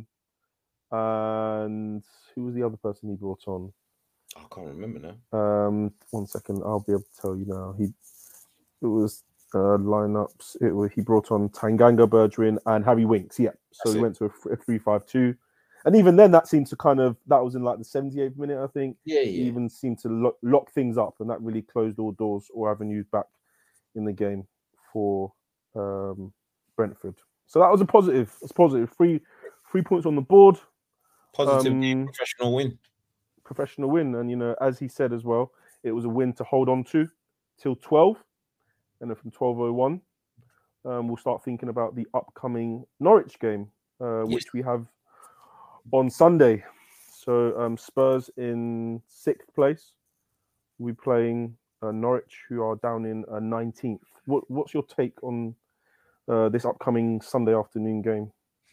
and who was the other person he brought on? I can't remember now. Um, one second, I'll be able to tell you now. He it was uh, lineups. It was he brought on Tanganga, Bergwijn, and Harry Winks. Yeah, so That's he it. went to a, a three five two, and even then, that seemed to kind of that was in like the seventy-eighth minute, I think. Yeah, He yeah. even seemed to lock, lock things up, and that really closed all doors or avenues back in the game for um, Brentford. So that was a positive. It's positive. Three three points on the board. Positive um, game, professional win. Professional win, and you know, as he said as well, it was a win to hold on to till twelve, and then from twelve oh one, um, we'll start thinking about the upcoming Norwich game, uh, Yes. which we have on Sunday. So um, Spurs in sixth place, we're playing uh, Norwich, who are down in uh, nineteenth. What, what's your take on uh, this upcoming Sunday afternoon game?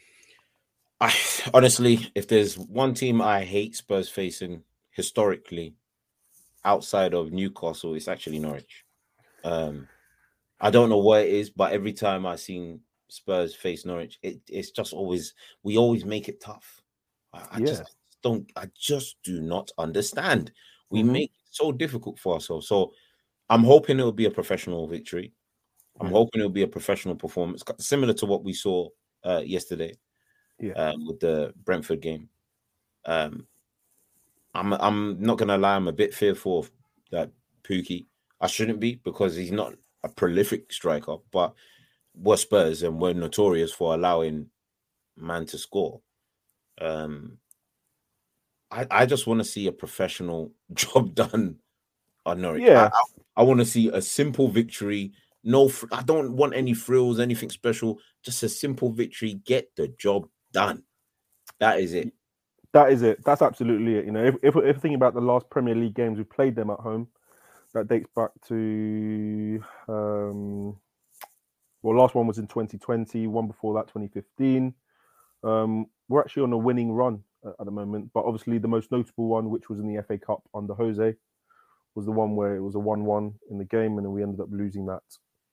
I honestly, if there's one team I hate Spurs facing historically outside of Newcastle, it's actually Norwich. Um, I don't know what it is, but every time I've seen Spurs face Norwich, it, it's just always we always make it tough. I, I Yeah. just don't. I just do not understand. We Mhm. make it so difficult for ourselves. So I'm hoping it will be a professional victory. I'm Yeah. hoping it will be a professional performance, similar to what we saw uh, yesterday. Yeah. Um, with the Brentford game. Um, I'm I'm not gonna lie, I'm a bit fearful of that Pukki. I shouldn't be because he's not a prolific striker, but we're Spurs and we're notorious for allowing man to score. Um, I, I just want to see a professional job done on Norwich. Yeah. I, I, I want to see a simple victory. No, fr- I don't want any frills, anything special. Just a simple victory. Get the job done. That is it. That is it. That's absolutely it. You know, if if, if thinking about the last Premier League games we played them at home, that dates back to um, well, last one was in twenty twenty. One before that, twenty fifteen. Um, we're actually on a winning run at, at the moment, but obviously the most notable one, which was in the F A Cup under Jose, was the one where it was a one-one in the game, and then we ended up losing that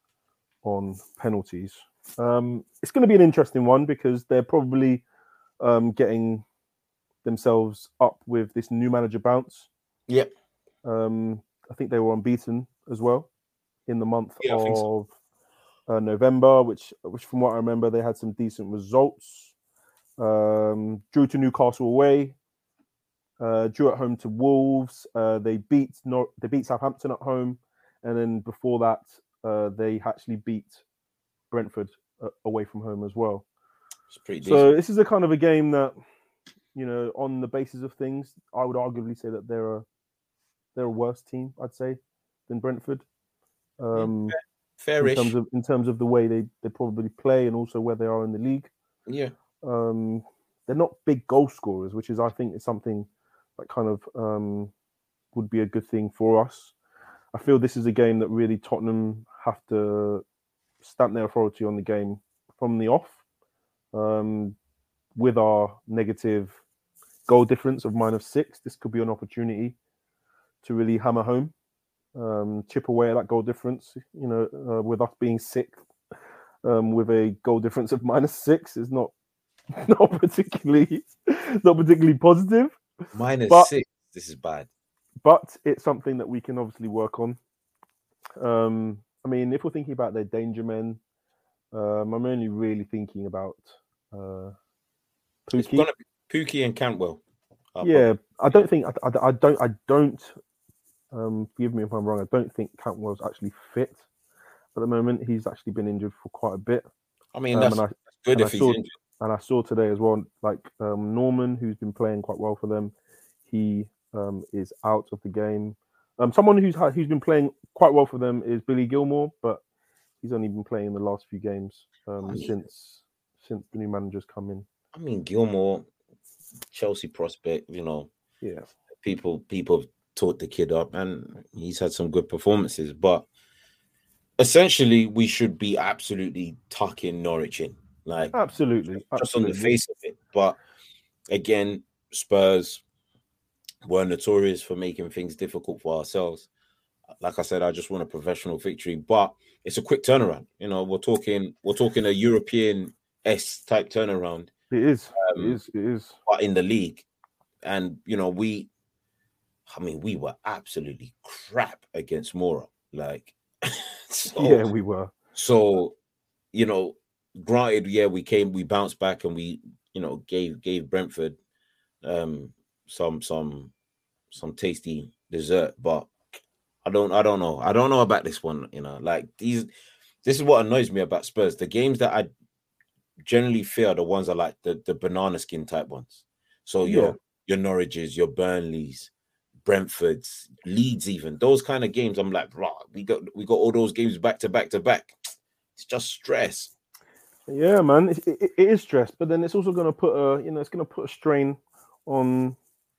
on penalties. Um, it's going to be an interesting one because they're probably um, getting themselves up with this new manager bounce. Yep. Um, I think they were unbeaten as well in the month Yeah, I think of so. uh, November, which, which from what I remember, they had some decent results. Um, drew to Newcastle away, uh, drew at home to Wolves. Uh, they beat Nor- they beat Southampton at home, and then before that, uh, they actually beat Brentford uh, away from home as well. It's pretty So decent. this is a kind of a game that, you know, on the basis of things, I would arguably say that they're a they're a worse team, I'd say, than Brentford. Um, Yeah, in fairish. terms of in terms of the way they, they probably play and also where they are in the league. Yeah. Um, they're not big goal scorers, which is I think is something that kind of um, would be a good thing for us. I feel this is a game that really Tottenham have to stamp their authority on the game from the off. Um, with our negative goal difference of minus six, this could be an opportunity to really hammer home, um, chip away at that goal difference. You know, uh, with us being sixth, um, with a goal difference of minus six is not not particularly not particularly positive. Minus But- six. This is bad. But it's something that we can obviously work on. Um, I mean, if we're thinking about their danger men, um, I'm only really thinking about uh, It's Pukki. gonna be Pukki and Cantwell. are Yeah, I don't think I, I, I don't I don't um forgive me if I'm wrong. I don't think Cantwell's actually fit at the moment. He's actually been injured for quite a bit. probably- I mean, Um, that's and I good and if I he's saw- injured. and I saw today as well, like um, Norman, who's been playing quite well for them, he um, is out of the game. Um, someone who's had, who's been playing quite well for them is Billy Gilmore, but he's only been playing in the last few games um, I mean, since since the new manager's come in. I mean, Gilmore, Chelsea prospect, you know, yeah, people people taught the kid up, and he's had some good performances. But essentially, we should be absolutely tucking Norwich in, like absolutely, just absolutely. on the face of it. But again, Spurs were notorious for making things difficult for ourselves. Like I said, I just want a professional victory, but it's a quick turnaround. You know, we're talking we're talking a European S type turnaround. It is. Um, it is. It is. But in the league, and you know, we, I mean, we were absolutely crap against Mora. Like, so, yeah, we were. So, you know, granted, yeah, we came, we bounced back, and we, you know, gave gave Brentford um, some some some tasty dessert, but I don't I don't know. I don't know about this one, you know. Like these this is what annoys me about Spurs. The games that I generally fear are the ones are like the, the banana skin type ones. So yeah. your your Norwiches, your Burnleys, Brentfords, Leeds, even those kind of games. I'm like, bro, we got we got all those games back to back to back. It's just stress. Yeah, man, it, it, it is stress, but then it's also going to put a you know it's going to put a strain on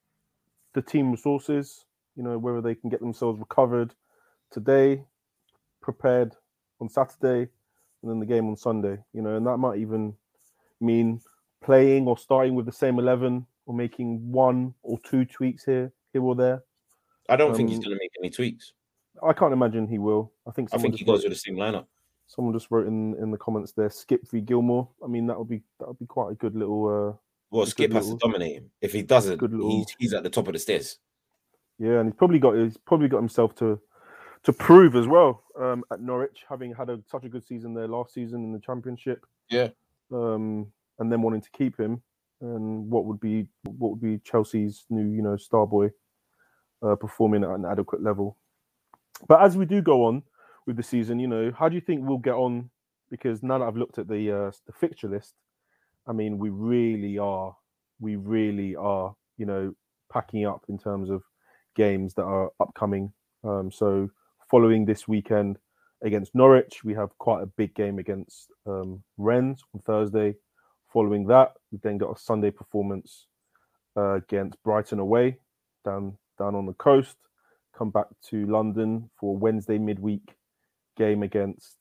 the team resources. You know, whether they can get themselves recovered today, prepared on Saturday, and then the game on Sunday. You know, and that might even mean playing or starting with the same eleven or making one or two tweaks here, here or there. I don't um, think he's going to make any tweaks. I can't imagine he will. I think I think he goes with the same lineup. Someone just wrote in, in the comments there, Skip v Gilmore. I mean, that would be that would be quite a good little. Uh, well, Skip has little, to dominate him. If he doesn't, little, he's he's at the top of the stairs. Yeah, and he's probably got he's probably got himself to to prove as well um, at Norwich, having had a, such a good season there last season in the Championship. Yeah, um, and then wanting to keep him, and what would be what would be Chelsea's new you know star boy uh, performing at an adequate level. But as we do go on with the season, you know, how do you think we'll get on? Because now that I've looked at the uh, the fixture list, I mean, we really are, we really are, you know, packing up in terms of games that are upcoming. Um, so following this weekend against Norwich, we have quite a big game against um, Rennes on Thursday. Following that, we've then got a Sunday performance uh, against Brighton away, down down on the coast. Come back to London for Wednesday midweek game against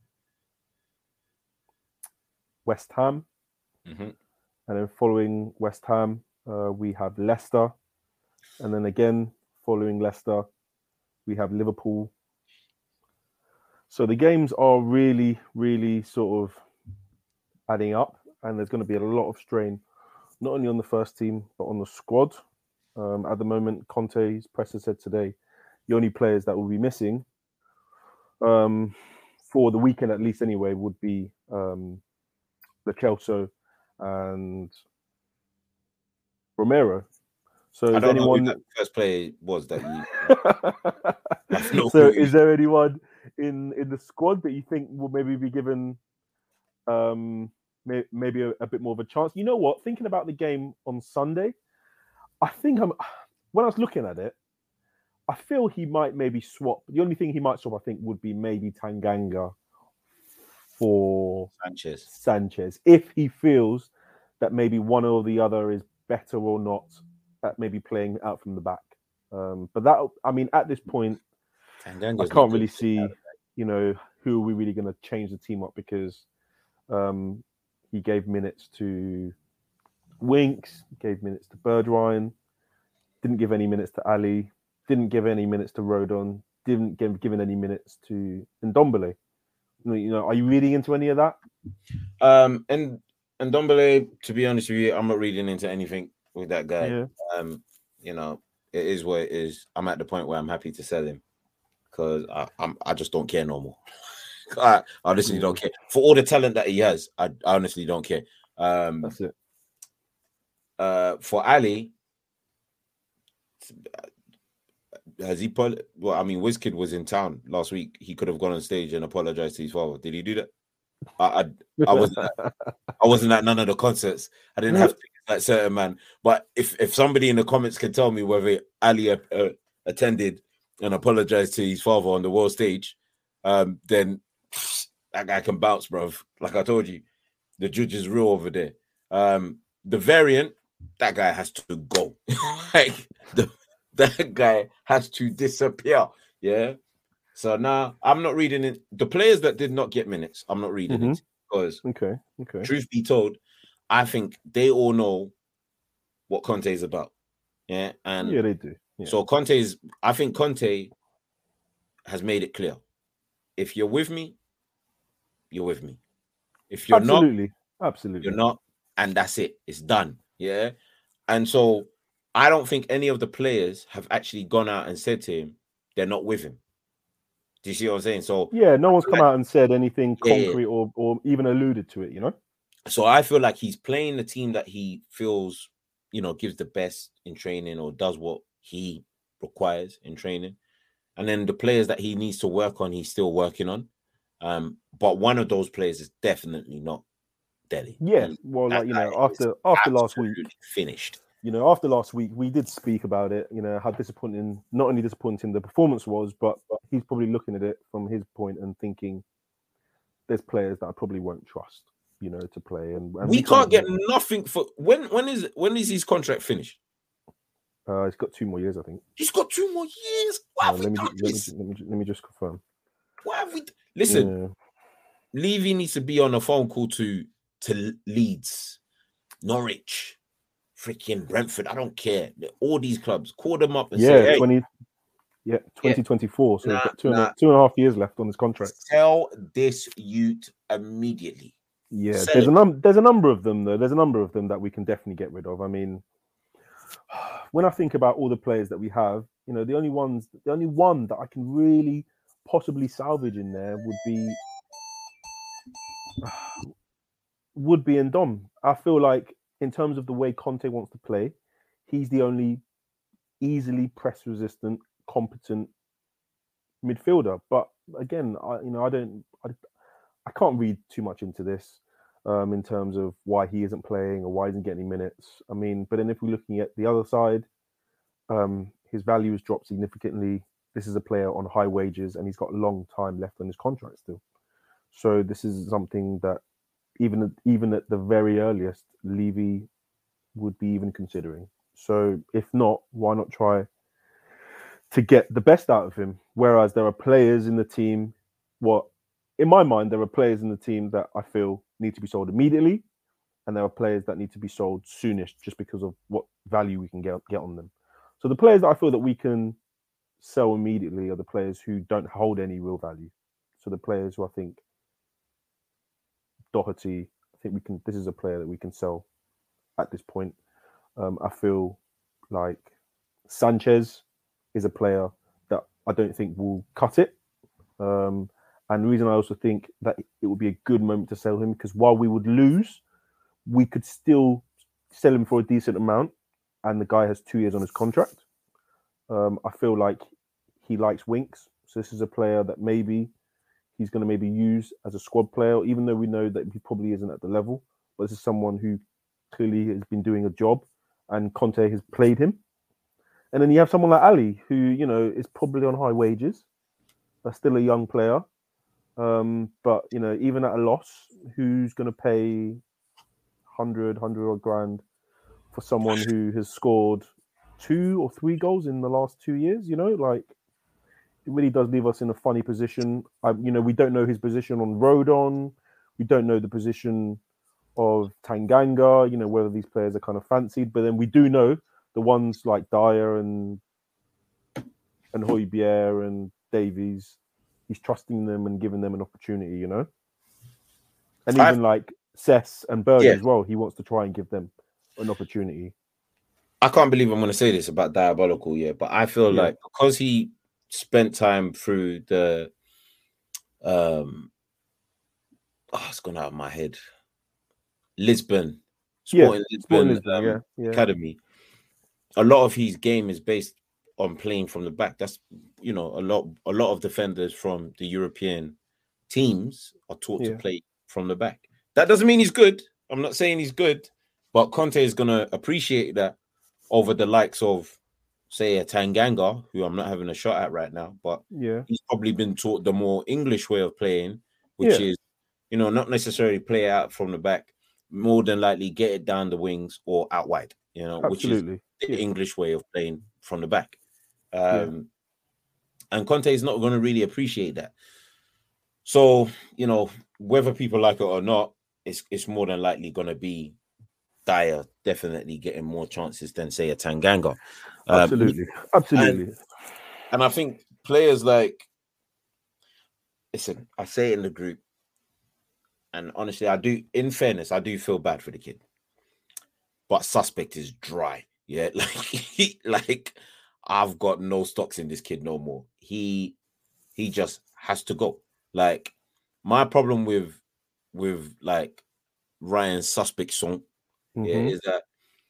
West Ham. Mm-hmm. And then following West Ham, uh, we have Leicester. And then again, following Leicester, we have Liverpool. So the games are really, really sort of adding up. And there's going to be a lot of strain, not only on the first team, but on the squad. Um, at the moment, Conte's presser said today, the only players that will be missing um, for the weekend, at least anyway, would be um, Lo Celso and Romero. So I is don't anyone know who that first player was that you. no so is there anyone in, in the squad that you think will maybe be given um, may, maybe a, a bit more of a chance? You know what? Thinking about the game on Sunday, I think I'm when I was looking at it, I feel he might maybe swap. The only thing he might swap, I think, would be maybe Tanganga for Sanchez. Sanchez, if he feels that maybe one or the other is better or not at maybe playing out from the back. Um, but that, I mean, at this point, Tanganga's I can't really see, you know, who are we really going to change the team up, because um, he gave minutes to Winks, gave minutes to Bergwijn, didn't give any minutes to Ali, didn't give any minutes to Rodon, didn't give given any minutes to Ndombele. You know, are you reading into any of that? Um, and Ndombele, to be honest with you, I'm not reading into anything with that guy. Yeah. Um, you know, it is what it is. I'm at the point where I'm happy to sell him because I, I'm I just don't care no more. I honestly yeah. don't care for all the talent that he has. I, I honestly don't care. Um, That's it. Uh, for Ali, has he? Pol- well, I mean, WizKid was in town last week. He could have gone on stage and apologized to his father. Did he do that? I I, I wasn't. At, I wasn't at none of the concerts. I didn't have to like certain man. But if if somebody in the comments can tell me whether Ali uh, attended and apologize to his father on the world stage, um, then that guy can bounce, bro. Like I told you, the judge is real over there. Um, the variant, that guy has to go. Like the, that guy has to disappear. Yeah. So now I'm not reading it. The players that did not get minutes, I'm not reading Mhm. it because, Okay. Okay. truth be told, I think they all know what Conte is about. Yeah, and Yeah, they do. Yeah. so Conte is. I think Conte has made it clear. If you're with me, you're with me. If you're not, absolutely, absolutely. you're not, and that's it. It's done. Yeah, and so I don't think any of the players have actually gone out and said to him they're not with him. Do you see what I'm saying? So Yeah, no one's come like, out and said anything Yeah, yeah. concrete or or even alluded to it. You know. So I feel like he's playing the team that he feels, you know, gives the best in training or does what he requires in training. And then the players that he needs to work on, he's still working on. Um, but one of those players is definitely not Dele. Yeah. He- Well, that like you guy know, is after after last week, absolutely finished. you know, after last week, we did speak about it. You know, how disappointing, not only disappointing the performance was, but, but he's probably looking at it from his point and thinking, there's players that I probably won't trust, you know, to play. And, and We kind can't of- get nothing for when when is when is his contract finished? Uh, he's got two more years, I think. He's got two more years. Why Uh, have we let, me, done ju- let, me, this? ju- let, me, ju- let me just confirm. Why have we? Listen, Yeah. Levy needs to be on a phone call to to Leeds, Norwich, freaking Brentford. I don't care. All these clubs, call them up and Yeah, say, "Hey, twenty. Yeah, twenty twenty-four. So Nah, he's got two and, nah. a, two and a half years left on his contract. sell this youth immediately." Yeah, Sell there's it. a num there's a number of them though. There's a number of them that we can definitely get rid of. I mean, when I think about all the players that we have, you know, the only ones, the only one that I can really possibly salvage in there would be would be Ndom. I feel like in terms of the way Conte wants to play, he's the only easily press resistant, competent midfielder. But again, I you know I don't I, I can't read too much into this um, in terms of why he isn't playing or why he isn't getting minutes. I mean, but then if we're looking at the other side, um, his value has dropped significantly. This is a player on high wages and he's got a long time left on his contract still. So this is something that even at, even at the very earliest, Levy would be even considering. So if not, why not try to get the best out of him? Whereas there are players in the team, what in my mind, there are players in the team that I feel need to be sold immediately, and there are players that need to be sold soonish just because of what value we can get, get on them. So the players that I feel that we can sell immediately are the players who don't hold any real value. So the players who I think Doherty, I think we can. This is a player that we can sell at this point. Um, I feel like Sanchez is a player that I don't think will cut it. Um, and the reason I also think that it would be a good moment to sell him because while we would lose, we could still sell him for a decent amount. And the guy has two years on his contract. Um, I feel like he likes winks. So this is a player that maybe he's going to maybe use as a squad player, even though we know that he probably isn't at the level. But this is someone who clearly has been doing a job and Conte has played him. And then you have someone like Ali, who, you know, is probably on high wages, but still a young player. Um, but, you know, even at a loss, who's going to pay one hundred, one hundred odd grand for someone who has scored two or three goals in the last two years, you know, like it really does leave us in a funny position. I, you know, we don't know his position on Rodon. We don't know the position of Tanganga, you know, whether these players are kind of fancied, but then we do know the ones like Dyer and and Højbjerg and Davies, he's trusting them and giving them an opportunity, you know? And even I've, like Cess and Berg yeah. as well, he wants to try and give them an opportunity. I can't believe I'm going to say this about Diabolical, yeah, but I feel Yeah. like because he spent time through the, um, oh, it's gone out of my head, Lisbon, Sporting yeah, Lisbon, Sporting Lisbon, um, yeah, yeah. Academy. A lot of his game is based on playing from the back. That's, you know, a lot, a lot of defenders from the European teams are taught Yeah. to play from the back. That doesn't mean he's good. I'm not saying he's good, but Conte is going to appreciate that over the likes of say a Tanganga, who I'm not having a shot at right now, but Yeah. he's probably been taught the more English way of playing, which Yeah. is, you know, not necessarily play out from the back, more than likely get it down the wings or out wide, you know, Absolutely. which is the Yeah. English way of playing from the back. Um, Yeah. And Conte is not going to really appreciate that. So, you know, whether people like it or not, it's it's more than likely going to be Dyer definitely getting more chances than, say, a Tanganga. Um, Absolutely. Absolutely. And, and I think players like, listen, I say it in the group, and honestly, I do, in fairness, I do feel bad for the kid. But Suspect is dry. Yeah, like, like I've got no stocks in this kid no more. He he just has to go. Like, my problem with with like Ryan Suspect song, mm-hmm. yeah, is that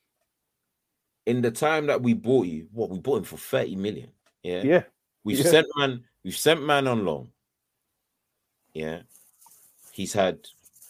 in the time that we bought you, what we bought him for thirty million. Yeah. Yeah. We've yeah. sent man, we've sent man on loan. Yeah. He's had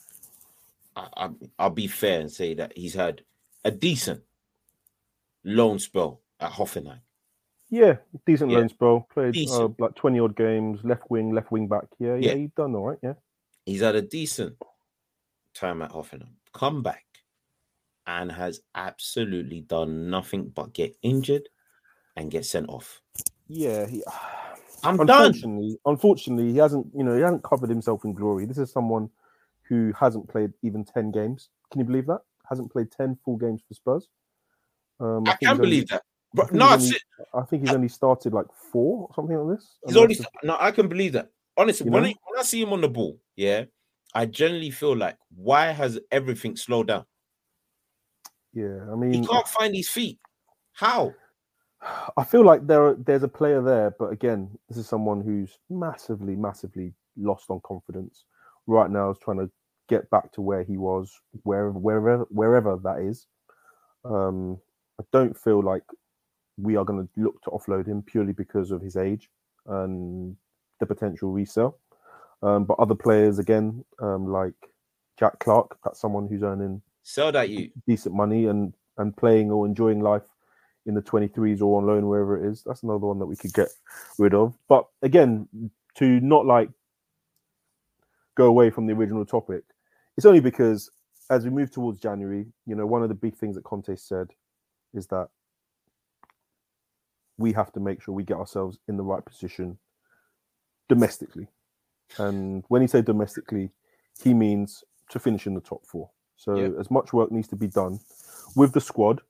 I, I I'll be fair and say that he's had a decent loan spell at Hoffenheim. Yeah, decent Yeah. loan spell. Played uh, Decent. like twenty odd games, left wing, left wing back. Yeah, yeah, Yeah. he's done all right. Yeah. He's had a decent time at Hoffenheim. Come back and has absolutely done nothing but get injured and get sent off. Yeah, he, I'm unfortunately, done. Unfortunately, he hasn't. You know, he hasn't covered himself in glory. This is someone who hasn't played even ten games. Can you believe that? Hasn't played ten full games for Spurs. Um, I, I can believe only, that. But I think, no, he's only, I think he's only started like four or something like this. He's only no, I can believe that. Honestly, you when know? I, when I see him on the ball, yeah, I generally feel like, why has everything slowed down? Yeah, I mean, he can't find his feet. How? I feel like there there's a player there, but again, this is someone who's massively, massively lost on confidence right now. Is trying to get back to where he was, wherever, wherever, wherever that is. Um, I don't feel like we are going to look to offload him purely because of his age and the potential resale. Um, but other players, again, um, like Jack Clark, that's someone who's earning sell that you decent money and and playing or enjoying life in the twenty-threes or on loan, wherever it is. That's another one that we could get rid of. But again, to not like go away from the original topic, it's only because as we move towards January, you know, one of the big things that Conte said is that we have to make sure we get ourselves in the right position domestically. And when he said domestically, he means to finish in the top four. So yeah. as much work needs to be done with the squad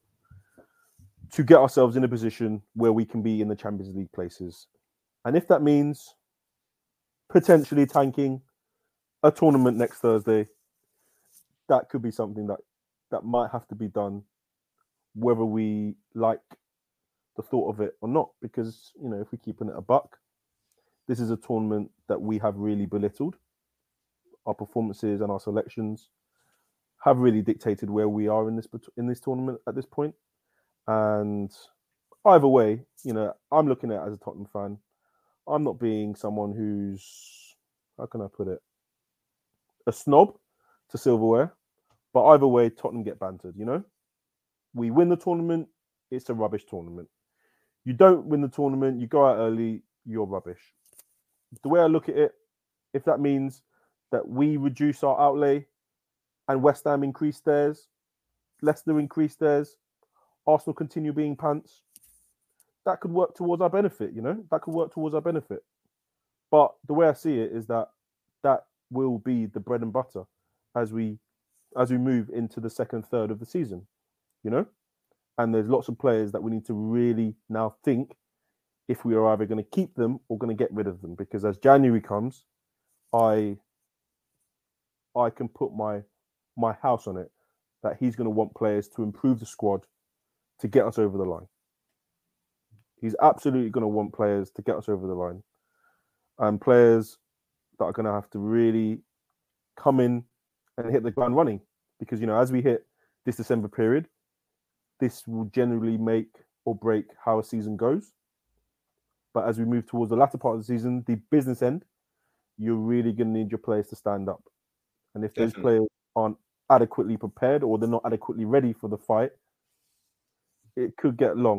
to get ourselves in a position where we can be in the Champions League places. And if that means potentially tanking a tournament next Thursday, that could be something that, that might have to be done, whether we like the thought of it or not. Because, you know, if we keep it a buck, this is a tournament that we have really belittled. Our performances and our selections have really dictated where we are in this in this tournament at this point. And either way, you know, I'm looking at it as a Tottenham fan. I'm not being someone who's, how can I put it, a snob to silverware. But either way, Tottenham get bantered, you know? We win the tournament, it's a rubbish tournament. You don't win the tournament, you go out early, you're rubbish. The way I look at it, if that means that we reduce our outlay and West Ham increase theirs, Leicester increase theirs, Arsenal continue being pants, that could work towards our benefit, you know? That could work towards our benefit. But the way I see it is that that will be the bread and butter as we as we move into the second third of the season, you know? And there's lots of players that we need to really now think if we are either going to keep them or going to get rid of them. Because as January comes, I I can put my my house on it that he's going to want players to improve the squad to get us over the line. He's absolutely going to want players to get us over the line. And players that are going to have to really come in and hit the ground running. Because, you know, as we hit this December period, this will generally make or break how a season goes. But as we move towards the latter part of the season, the business end, you're really going to need your players to stand up. And if Definitely. those players aren't adequately prepared or they're not adequately ready for the fight, it could get long.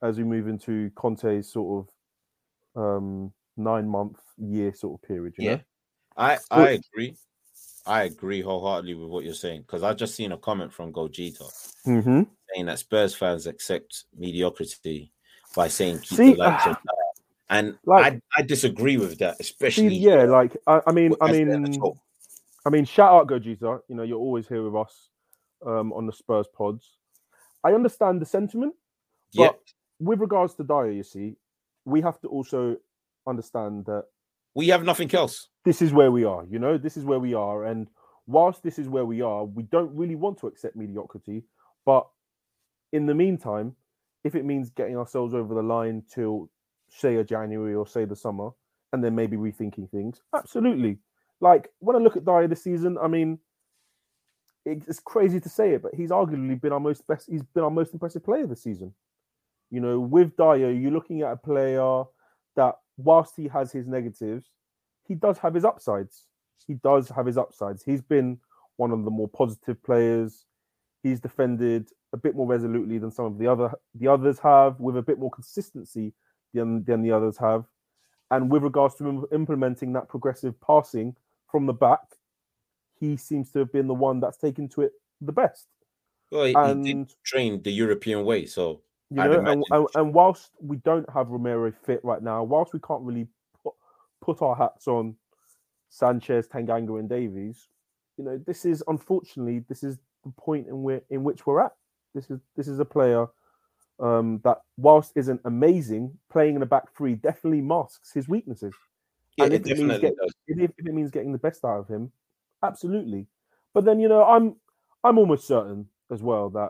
as we move into Conte's sort of um, nine month year sort of period. You yeah, know? I I agree. I agree wholeheartedly with what you're saying because I just seen a comment from Gogeta mm-hmm. saying that Spurs fans accept mediocrity by saying keep see, the lights uh, on. And like, I, I disagree with that, especially see, yeah. Like I, I mean, I as they're mean, at the top. I mean, shout out Gogeta. You know, you're always here with us um, on the Spurs pods. I understand the sentiment, but Yeah. with regards to Dyer, you see, we have to also understand that we have nothing else. This is where we are, you know, this is where we are. And whilst this is where we are, we don't really want to accept mediocrity. But in the meantime, if it means getting ourselves over the line till, say, a January or say the summer, and then maybe rethinking things, absolutely. Like, when I look at Dyer this season, I mean, it's crazy to say it, but he's arguably been our most best, he's been our most impressive player this season. You know, with Dyer, you're looking at a player that, whilst he has his negatives, he does have his upsides. He does have his upsides. He's been one of the more positive players. He's defended a bit more resolutely than some of the other the others have, with a bit more consistency than, than the others have. And with regards to implementing that progressive passing from the back, he seems to have been the one that's taken to it the best. Well, he, and, he did train the European way, so you know. And, and, and whilst we don't have Romero fit right now, whilst we can't really put, put our hats on Sanchez, Tanganga, and Davies, you know, this is unfortunately this is the point in where in which we're at. This is this is a player um, that, whilst isn't amazing, playing in a back three definitely masks his weaknesses. Yeah, and it if definitely it means get, does. If, if it means getting the best out of him, absolutely. But then, you know, I'm I'm almost certain as well that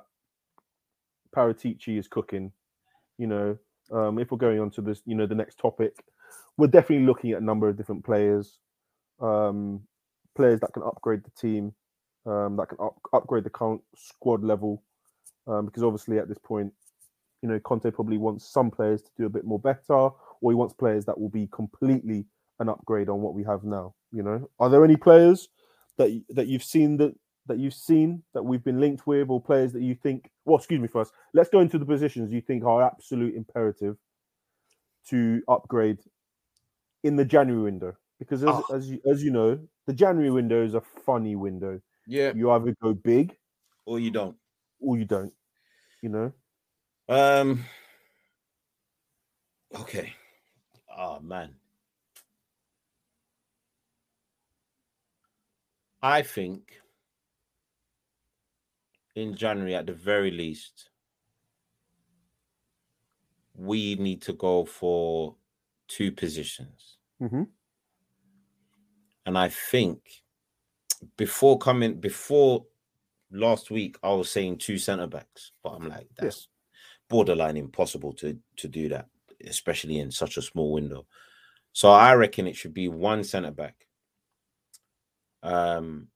Paratici is cooking. You know, um, if we're going on to this, you know, the next topic, we're definitely looking at a number of different players, um, players that can upgrade the team, um, that can up, upgrade the current squad level. Um, because obviously at this point, you know, Conte probably wants some players to do a bit more better, or he wants players that will be completely an upgrade on what we have now. You know, are there any players that that you've seen that that you've seen that we've been linked with, or players that you think? Well, excuse me first. Let's go into the positions you think are absolute imperative to upgrade in the January window, because as Oh. as you as you know, the January window is a funny window. Yeah, You either go big or you don't. or you don't. You know. Um. Okay. Oh man. I think in January, at the very least, we need to go for two positions. Mm-hmm. And I think before coming, before last week, I was saying two centre backs, but I'm like, that's Yes. borderline impossible to, to do that, especially in such a small window. So I reckon it should be one centre back. Um,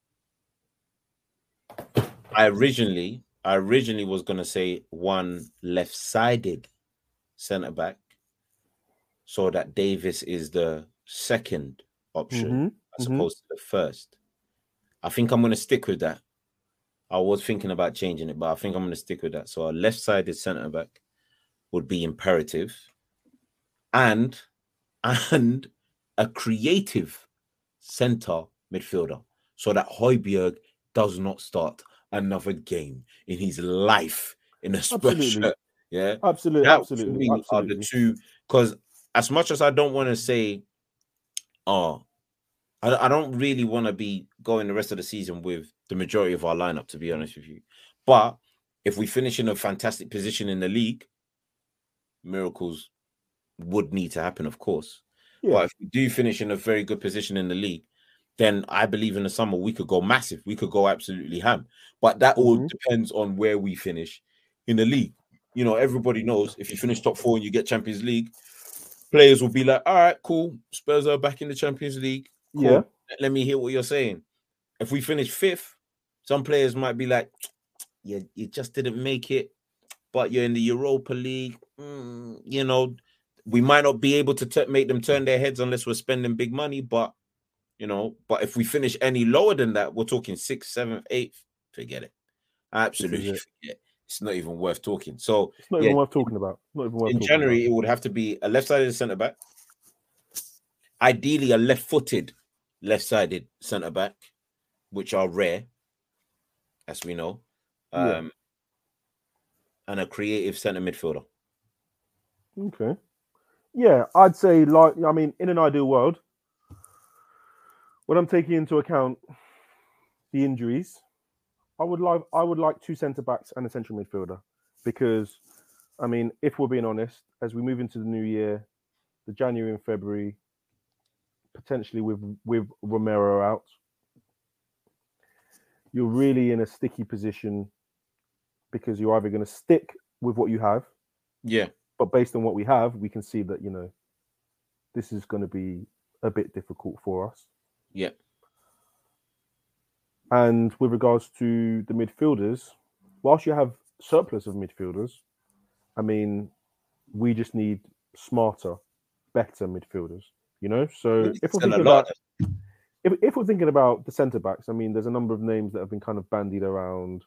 I originally, I originally was gonna say one left-sided centre back, so that Davis is the second option Mm-hmm. as Mm-hmm. opposed to the first. I think I'm gonna stick with that. I was thinking about changing it, but I think I'm gonna stick with that. So a left-sided centre back would be imperative, and and a creative centre midfielder, so that Højbjerg does not start another game in his life in a Spurs Absolutely. shirt. Yeah, Absolutely. that Absolutely. for me Absolutely. are the two. Because as much as I don't want to say, oh, I, I don't really want to be going the rest of the season with the majority of our lineup, to be honest with you. But if we finish in a fantastic position in the league, miracles would need to happen, of course. Yeah. But if we do finish in a very good position in the league, then I believe in the summer we could go massive. We could go absolutely ham. But that all Mhm. depends on where we finish in the league. You know, everybody knows if you finish top four and you get Champions League, players will be like, all right, cool. Spurs are back in the Champions League. Cool. Yeah. Let me hear what you're saying. If we finish fifth, some players might be like, yeah, you just didn't make it, but you're in the Europa League. Mm, you know, we might not be able to t- make them turn their heads unless we're spending big money, but you know, but if we finish any lower than that, we're talking sixth, seventh, eighth, forget it. Absolutely it. forget. it's not even worth talking. So It's not yeah, even worth talking about. Not even worth in talking January, about. it would have to be a left-sided centre back, ideally a left-footed, left-sided centre back, which are rare, as we know, um, Yeah. and a creative centre midfielder. Okay. Yeah, I'd say like I mean, in an ideal world, when I'm taking into account the injuries, I would like I would like two centre backs and a central midfielder because, I mean, if we're being honest, as we move into the new year, the January and February, potentially with with Romero out, you're really in a sticky position because you're either going to stick with what you have, Yeah, but based on what we have, we can see that you know this is going to be a bit difficult for us. yeah. And with regards to the midfielders, whilst you have surplus of midfielders, I mean, we just need smarter, better midfielders. You know, so if we're Sell a thinking lot. about if, if we're thinking about the centre backs, I mean, there's a number of names that have been kind of bandied around.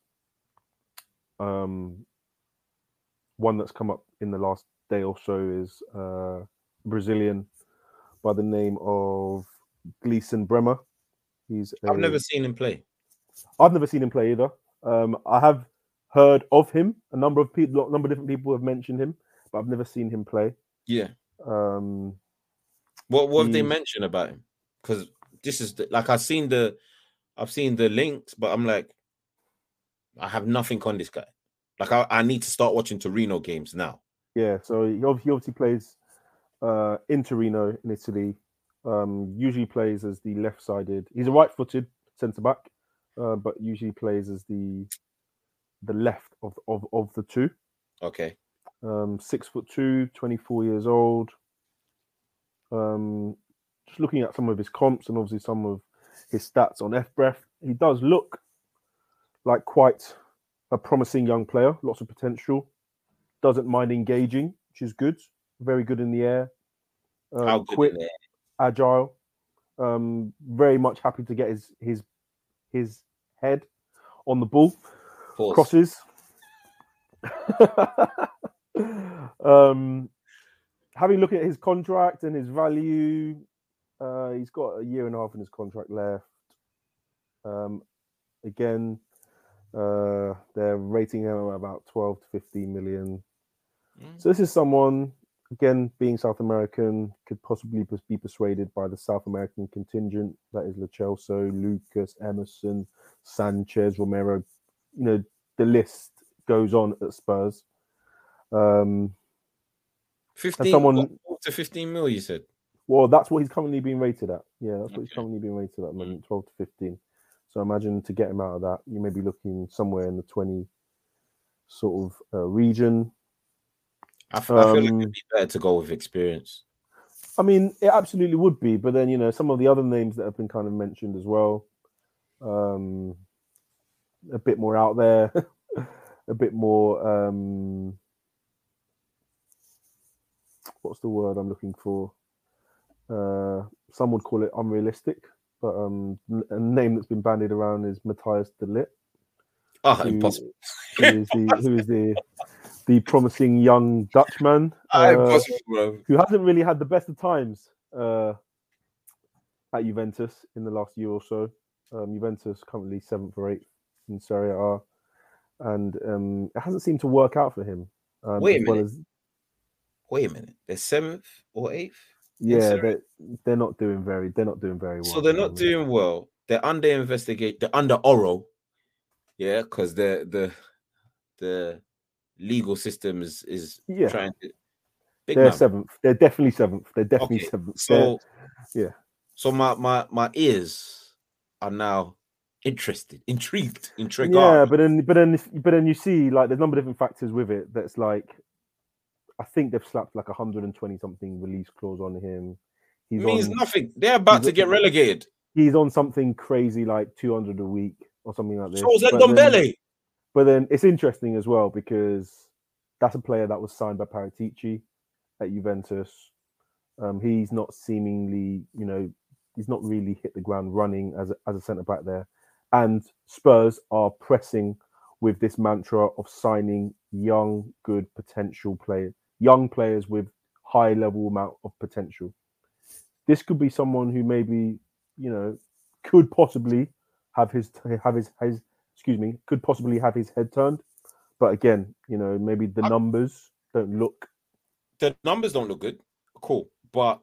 Um, one that's come up in the last day or so is uh, Brazilian by the name of Gleison Bremer. He's a, I've never seen him play. I've never seen him play either. Um, I have heard of him. A number of people, a number of different people have mentioned him, but I've never seen him play. Yeah. Um, What what have they he's- mentioned about him? Because this is the, like I've seen the I've seen the links, but I'm like, I have nothing on this guy. Like I, I need to start watching Torino games now. Yeah, so he ob- he obviously plays uh, in Torino in Italy. Um, usually plays as the left-sided. He's a right-footed centre back, uh, but usually plays as the the left of of, of the two. Okay. Um, six foot two, twenty-four years old. Um, just looking at some of his comps and obviously some of his stats on F B R E F, he does look like quite a promising young player. Lots of potential. Doesn't mind engaging, which is good. Very good in the air. Um, How good quick, in there? agile. Um, very much happy to get his his his head on the ball. Pause. Crosses. um, having looked at his contract and his value, uh, he's got a year and a half in his contract left. Um, again, uh, they're rating him at about twelve to fifteen million. Mm. So this is someone, again, being South American, could possibly be persuaded by the South American contingent. That is Lo Celso, Lucas, Emerson, Sanchez, Romero. You know, the list goes on at Spurs. Um, fifteen someone- what, to fifteen mil, you said. well, that's what he's currently being rated at. Yeah, that's what he's Okay. currently being rated at the moment, twelve to fifteen. So imagine to get him out of that, you may be looking somewhere in the twenty sort of uh, region. I, f- I feel like Um, it'd be better to go with experience. I mean, it absolutely would be, but then you know some of the other names that have been kind of mentioned as well, um, a bit more out there, a bit more. Um, what's the word I'm looking for? Uh, some would call it unrealistic, but um, a name that's been bandied around is Matthias de Ligt, Oh, who, impossible. who is the who is the the promising young Dutchman. Ah, uh, impossible, bro. who hasn't really had the best of times uh, at Juventus in the last year or so. Um, Juventus currently seventh or eighth in Serie A, and um, it hasn't seemed to work out for him. Um, Wait a as well minute. as Wait a minute. They're seventh or eighth? in yeah, Serie A? they're, they're not doing very they're not doing very well. So they're at the not moment. doing well. They're under investigate. They're under Oro. Yeah, because the the the legal system is is Yeah. trying to. Big They're man. seventh. They're definitely seventh. They're definitely Okay, seventh. So They're- yeah. So my my my ears are now interested, intrigued, intrigued. Yeah, but then, but then, but then you see, like, there's a number of different factors with it. That's like, I think they've slapped like a hundred and twenty something release clause on him. He's means on, nothing. They're about he's to a- get relegated. he's on something crazy like two hundred a week or something like this. So is that But then- Ndombele. But then it's interesting as well because that's a player that was signed by Paratici at Juventus. Um, he's not seemingly, you know, he's not really hit the ground running as a, as a centre back there. And Spurs are pressing with this mantra of signing young, good potential players, young players with high level amount of potential. This could be someone who maybe, you know, could possibly have his have his, his excuse me, could possibly have his head turned. But again, you know, maybe the I, numbers don't look. The numbers don't look good. Cool, but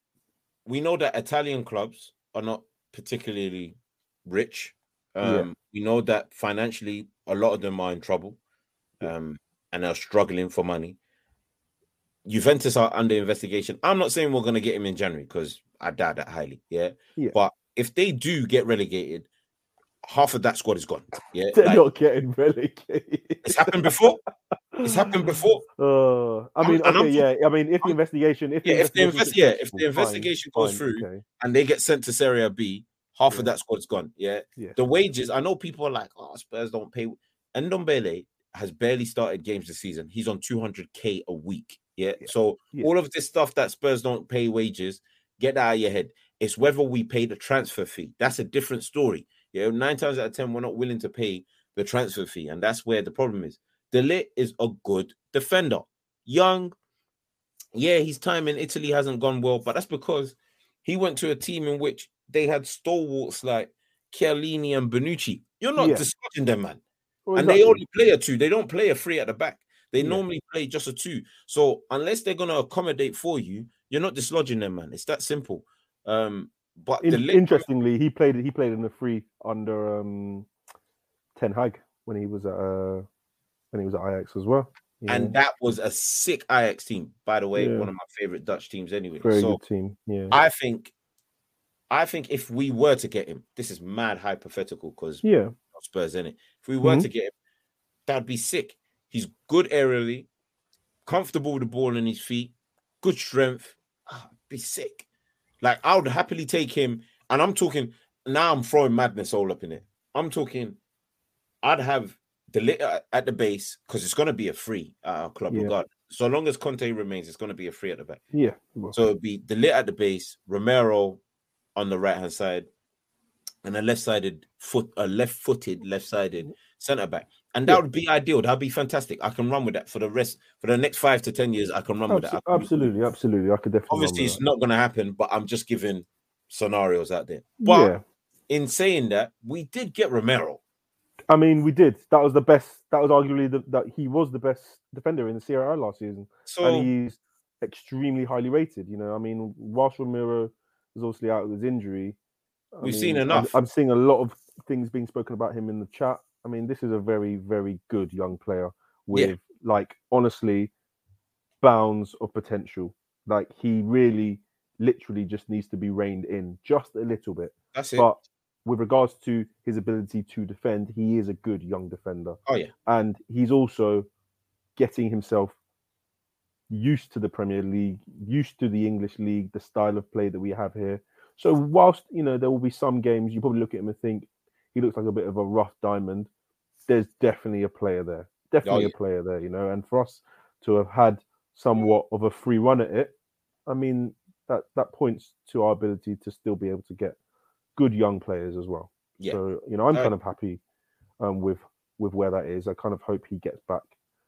we know that Italian clubs are not particularly rich. Um, yeah. We know that financially, a lot of them are in trouble, um, and are struggling for money. Juventus are under investigation. I'm not saying we're going to get him in January because I doubt that highly. Yeah? yeah, but if they do get relegated, half of that squad is gone. Yeah, they're like, not getting relegated. It's happened before. It's happened before. Uh, I mean, I'm, okay, I'm, yeah. I mean, if the investigation, if yeah, the if the invest, yeah, if the investigation fine, goes fine, through okay. and they get sent to Serie B, half yeah. of that squad's gone. Yeah? yeah, the wages. I know people are like, "Oh, Spurs don't pay." Ndombele has barely started games this season. He's on two hundred K a week. Yeah, yeah. so yeah. all of this stuff that Spurs don't pay wages, get that out of your head. It's whether we pay the transfer fee. That's a different story. Yeah, nine times out of ten, we're not willing to pay the transfer fee, and that's where the problem is. De Ligt is a good defender, young. Yeah, his time in Italy hasn't gone well, but that's because he went to a team in which they had stalwarts like Chiellini and Bonucci. You're not yeah. dislodging them, man. Well, and exactly. they only play a two. They don't play a three at the back. They yeah. normally play just a two. So unless they're going to accommodate for you, you're not dislodging them, man. It's that simple. Um, but in, the interestingly, he played he played in the three under um, Ten Hag when he was at uh, when he was at Ajax as well. Yeah. And that was a sick Ajax team, by the way, yeah. one of my favorite Dutch teams anyway. Very so good team. Yeah. I think I think if we were to get him, this is mad hypothetical because yeah, Spurs in it. If we were mm-hmm. to get him, that'd be sick. He's good aerially, comfortable with the ball in his feet, good strength. Oh, be sick. Like, I would happily take him. And I'm talking, now I'm throwing madness all up in it. I'm talking, I'd have De Ligt at the base because it's going to be a free at our club. Yeah. Regard. So long as Conte remains, it's going to be a free at the back. Yeah. So it'd be De Ligt at the base, Romero on the right-hand side, and a left-sided foot, a left-footed, left-sided centre back. And that yeah. would be ideal. That'd be fantastic. I can run with that for the rest, for the next five to ten years. I can run Absol- with that. Absolutely, absolutely. I could definitely. Obviously, it's that. not going to happen, but I'm just giving scenarios out there. But yeah. in saying that, we did get Romero. I mean, we did. That was the best. That was arguably the, that he was the best defender in the Serie A last season, so, and he's extremely highly rated. You know, I mean, whilst Romero was obviously out with his injury, I we've mean, seen enough. I'm, I'm seeing a lot of things being spoken about him in the chat. I mean, this is a very, very good young player with, yeah. like, honestly, bounds of potential. Like, he really, literally just needs to be reined in just a little bit. That's it. But with regards to his ability to defend, he is a good young defender. Oh, yeah. And he's also getting himself used to the Premier League, used to the English League, the style of play that we have here. So whilst, you know, there will be some games, you probably look at him and think, he looks like a bit of a rough diamond. There's definitely a player there. Definitely oh, yeah. a player there, you know. And for us to have had somewhat of a free run at it, I mean, that, that points to our ability to still be able to get good young players as well. Yeah. So, you know, I'm uh, kind of happy um, with with where that is. I kind of hope he gets back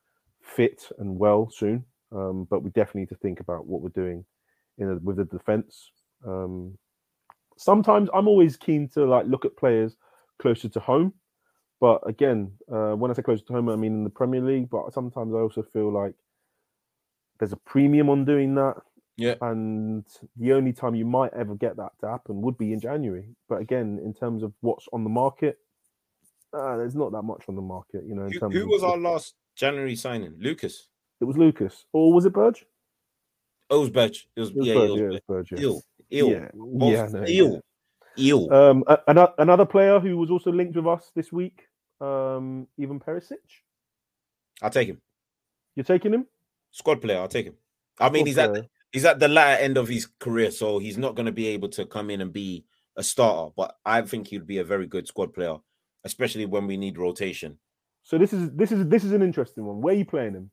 fit and well soon. Um, but we definitely need to think about what we're doing in a, with the defence. Um, sometimes I'm always keen to like look at players closer to home, but again, uh, when I say closer to home, I mean in the Premier League. But sometimes I also feel like there's a premium on doing that. Yeah, and the only time you might ever get that to happen would be in January. But again, in terms of what's on the market, uh, there's not that much on the market. You know, in who, terms who of was our last January signing? Lucas. It was Lucas, or was it Burge? Oh, it was Burge. It was, it was yeah, Burge, it was, yeah, it was Burge. Yeah. Ill, ill, yeah, yeah, no, ill, yeah. ill. Um, a- another player who was also linked with us this week, um, Ivan Perisic. I'll take him. You're taking him? Squad player. I'll take him. I mean, Squad he's player. at the, he's at the latter end of his career, so he's not going to be able to come in and be a starter. But I think he'd be a very good squad player, especially when we need rotation. So this is this is this is an interesting one. Where are you playing him?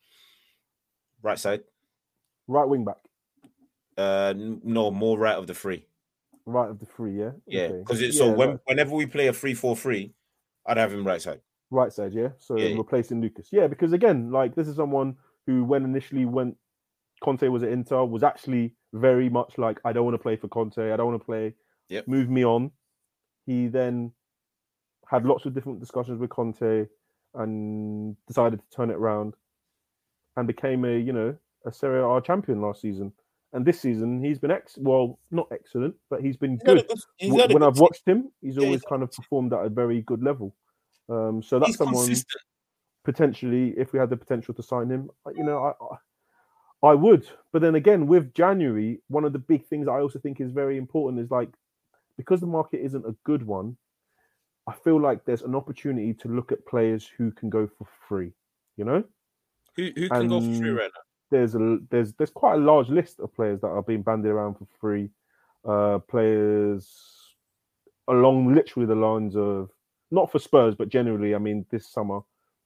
Right side. Right wing back. Uh, no, more right of the three. Right of the three, yeah. Yeah, because okay. so yeah, when right. whenever we play a three four three, I'd have him right side. Right side, yeah. So Yeah, yeah. replacing Lucas, yeah, because again, like this is someone who, when initially went, Conte was at Inter, was actually very much like, I don't want to play for Conte. I don't want to play. Yep. Move me on. He then had lots of different discussions with Conte and decided to turn it around and became a, you know, a Serie A champion last season. And this season, he's been ex well, not excellent, but he's been He's had a good. good- he's had a When good I've watched him, he's Yeah, always he's had kind of performed at a very good level. Um, so that's He's someone consistent. potentially, if we had the potential to sign him, you know, I, I I would. But then again, with January, one of the big things I also think is very important is like, because the market isn't a good one, I feel like there's an opportunity to look at players who can go for free, you know? Who who can go for free And right now? there's a there's there's quite a large list of players that are being bandied around for free. Uh, players along literally the lines of, not for Spurs, but generally, I mean, this summer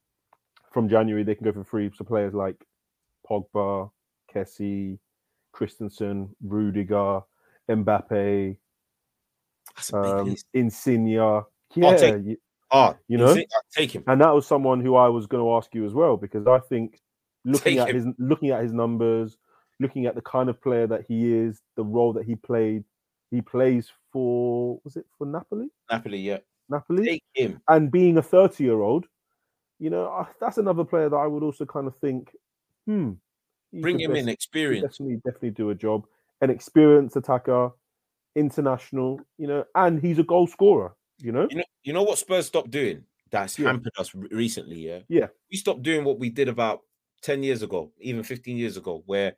from January they can go for free. So players like Pogba, Kessie, Christensen, Rudiger, Mbappe, That's a big um, list. Insigne. Yeah, take- you, Oh, you know, Insigne, take him. and that was someone who I was going to ask you as well, because I think looking Take at him. his looking at his numbers, looking at the kind of player that he is, the role that he played, he plays for, was it for Napoli? Napoli, yeah. Napoli, Take him. and being a thirty-year-old, you know, uh, that's another player that I would also kind of think, hmm, he Bring could him best- in, he experience. definitely, definitely do a job. An experienced attacker, international, you know, and he's a goal scorer, you know. You know, you know what Spurs stopped doing? That's Yeah. hampered us re- recently. Yeah, Yeah. We stopped doing what we did about ten years ago, even fifteen years ago, where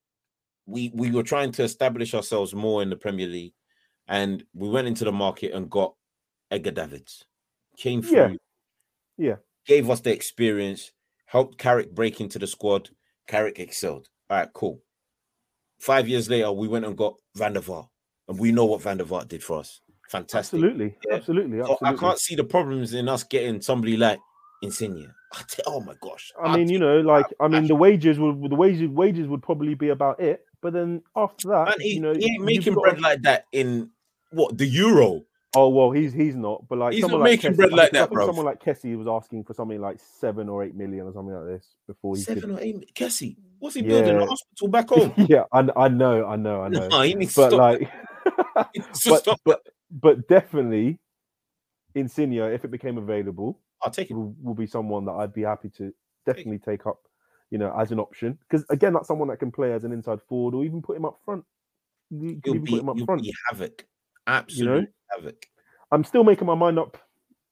we we were trying to establish ourselves more in the Premier League, and we went into the market and got Edgar Davids, came through, Yeah. Yeah. gave us the experience, helped Carrick break into the squad. Carrick excelled. All right, cool. Five years later, we went and got Van der Vaart, and we know what Van der Vaart did for us. Fantastic. Absolutely, Yeah. absolutely, So absolutely. I can't see the problems in us getting somebody like Insigne. I t- oh my gosh! I mean, you know, like I mean, the wages would the wages wages would probably be about it. But then after that, Man, he, you know, he ain't you've making got- bread like that in what the Euro. Oh well, he's he's not. But like He's someone not like making Kessie, bread I like think- I that, think bruv. someone like Kessie was asking for something like seven or eight million or something like this before he Seven could. or eight. Kessie, what's he building? Yeah. A hospital back home? Yeah, I, I know, I know, I know. No, he needs to but stop. like, He needs to but, stop. but but definitely, Insigne, if it became available, I'll take him. will, will be someone that I'd be happy to definitely take up, you know, as an option. Because again, that's someone that can play as an inside forward or even put him up front. You can He'll even be, put him up he'll front. be havoc. Absolute havoc. I'm still making my mind up.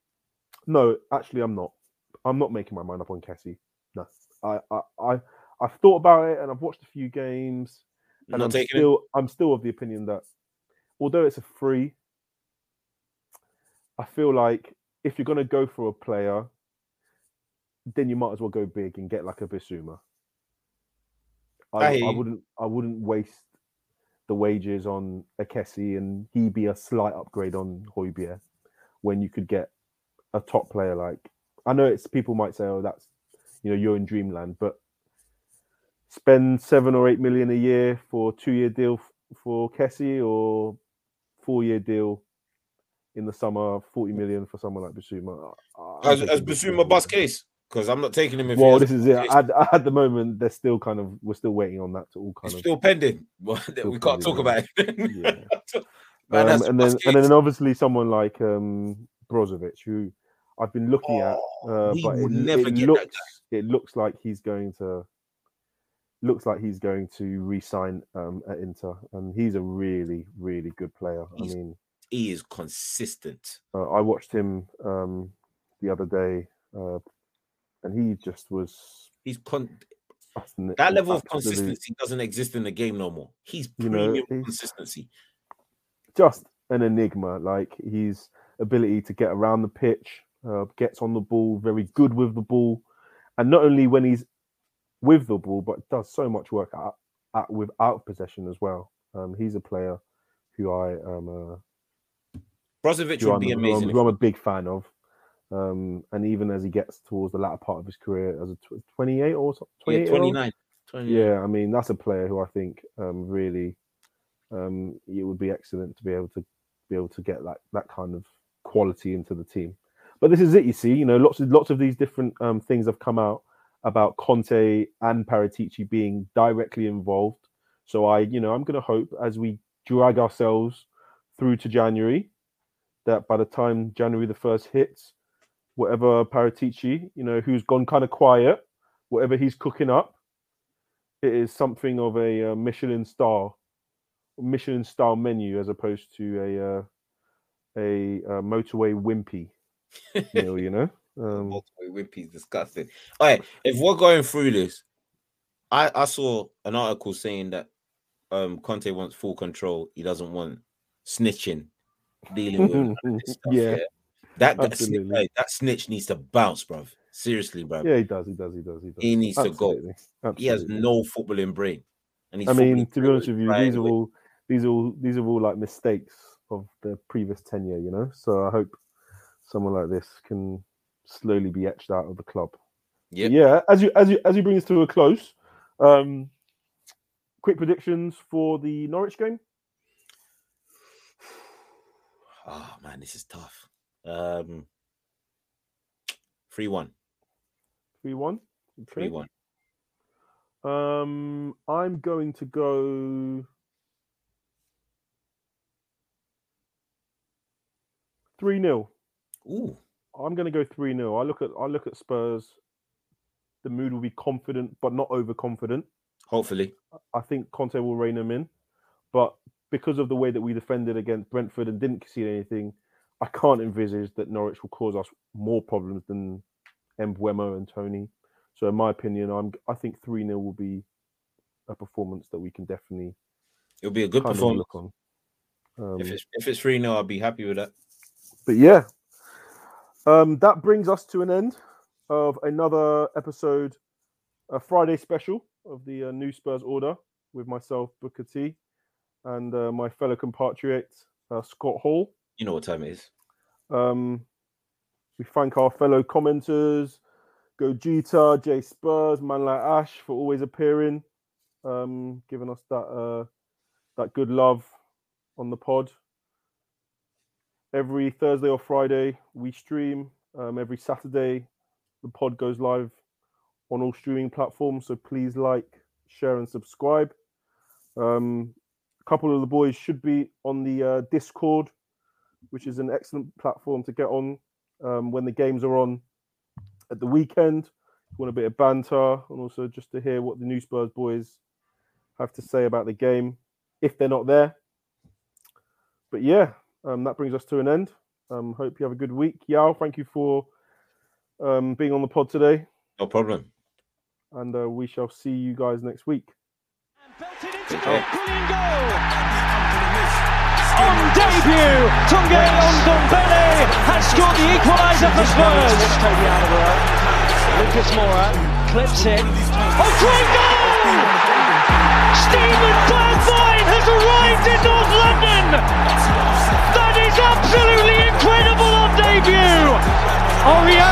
No, actually, I'm not. I'm not making my mind up on Kessie. No, I, I, I, I've thought about it and I've watched a few games, and Not I'm taking him. still, I'm still of the opinion that although it's a free, I feel like if you're going to go for a player, then you might as well go big and get like a Bissouma. I, I I hear you. wouldn't, I wouldn't waste the wages on a Kessie and he be a slight upgrade on Højbjerg when you could get a top player like. I know it's people might say, oh, that's, you know, you're in dreamland, but spend seven or eight million a year for a two-year deal f- for Kessie or four-year deal in the summer, forty million for someone like Bissouma. I- I'm As, taking as Bissouma. Basuma bust case, because I'm not taking him if he Well, has this a is it. bust case. At, at the moment, they're still kind of we're still waiting on that to all kind It's of. still pending. Well, we can't pending, talk yeah. about it. Yeah. Man, Um, that's and then and then obviously someone like um, Brozovic, who I've been looking at, uh, we but it, will never it get that looks it looks like he's going to looks like he's going to re-sign um, at Inter, and he's a really really good player. He's- I mean, he is consistent. uh, I watched him um, the other day, uh, and he just was He's con- an that level of absolute- consistency doesn't exist in the game no more. He's You know, premium he's- consistency. just an enigma. Like his ability to get around the pitch, uh, gets on the ball, very good with the ball, and not only when he's with the ball, but does so much work at, at without possession as well. Um, he's a player who I am, uh, Brozovic who, would I'm, be who, I'm, amazing. who I'm a big fan of. Um, and even as he gets towards the latter part of his career, as a tw- twenty-eight or so- yeah, twenty-eight year old, twenty-nine. twenty-nine. yeah, I mean that's a player who I think um, really um, it would be excellent to be able to be able to get that that kind of quality into the team. But this is it, you see. You know, lots of lots of these different um, things have come out about Conte and Paratici being directly involved. So I, you know, I'm going to hope as we drag ourselves through to January, that by the time January the first hits, whatever Paratici, you know, who's gone kind of quiet, whatever he's cooking up, it is something of a uh, Michelin star, Michelin style menu as opposed to a uh, a, a motorway wimpy meal, you know. Um, motorway wimpy is disgusting. All right, if we're going through this, I, I saw an article saying that um, Conte wants full control. He doesn't want snitching, dealing with this stuff. yeah, yeah. That, that, absolutely. snitch, that snitch needs to bounce, bruv. Seriously, bruv. Yeah, he does. He does. He does. He does. He needs absolutely. to go. Absolutely. He has no footballing brain. And he's I mean, to be footballing honest with you, these are all these are all these are all like mistakes of the previous tenure, you know. So I hope someone like this can slowly be etched out of the club. Yep. Yeah. As you as you as you bring us to a close, um, quick predictions for the Norwich game. Oh man, this is tough. Um, three one. Three one. Three one. Um, I'm going to go three nil. Ooh. I'm going to go three nil. I look at I look at Spurs. The mood will be confident, but not overconfident. Hopefully, I think Conte will rein them in, but because of the way that we defended against Brentford and didn't concede anything, I can't envisage that Norwich will cause us more problems than Mbeumo and Tony. So, in my opinion, I'm I think three nil will be a performance that we can definitely. It'll be a good performance. Look on. Um, if it's if it's three nil, I'll be happy with that. But yeah, um, that brings us to an end of another episode, a Friday special of the uh, New Spurs Order with myself, Booker T, and uh, my fellow compatriot, uh, Scott Hall. You know what time it is. Um, we thank our fellow commenters, Gogeta, J Spurs, man like Ash, for always appearing, um, giving us that uh, that good love on the pod. Every Thursday or Friday, we stream. Um, every Saturday, the pod goes live on all streaming platforms. So please like, share, and subscribe. Um, a couple of the boys should be on the uh, Discord, which is an excellent platform to get on um, when the games are on at the weekend. If you want a bit of banter and also just to hear what the New Spurs boys have to say about the game, if they're not there. But yeah, um, that brings us to an end. Um, hope you have a good week. Yao, thank you for um, being on the pod today. No problem. And uh, we shall see you guys next week. Belted into goal. Brilliant goal. On debut, Tunge Ndombele has scored the equaliser for Spurs. Lucas Moura clips it. Oh, great goal! Stephen Bergwijn has arrived in North London. That is absolutely incredible on debut.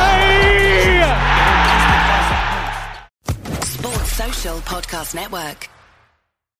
Aurier! Sports Social Podcast Network.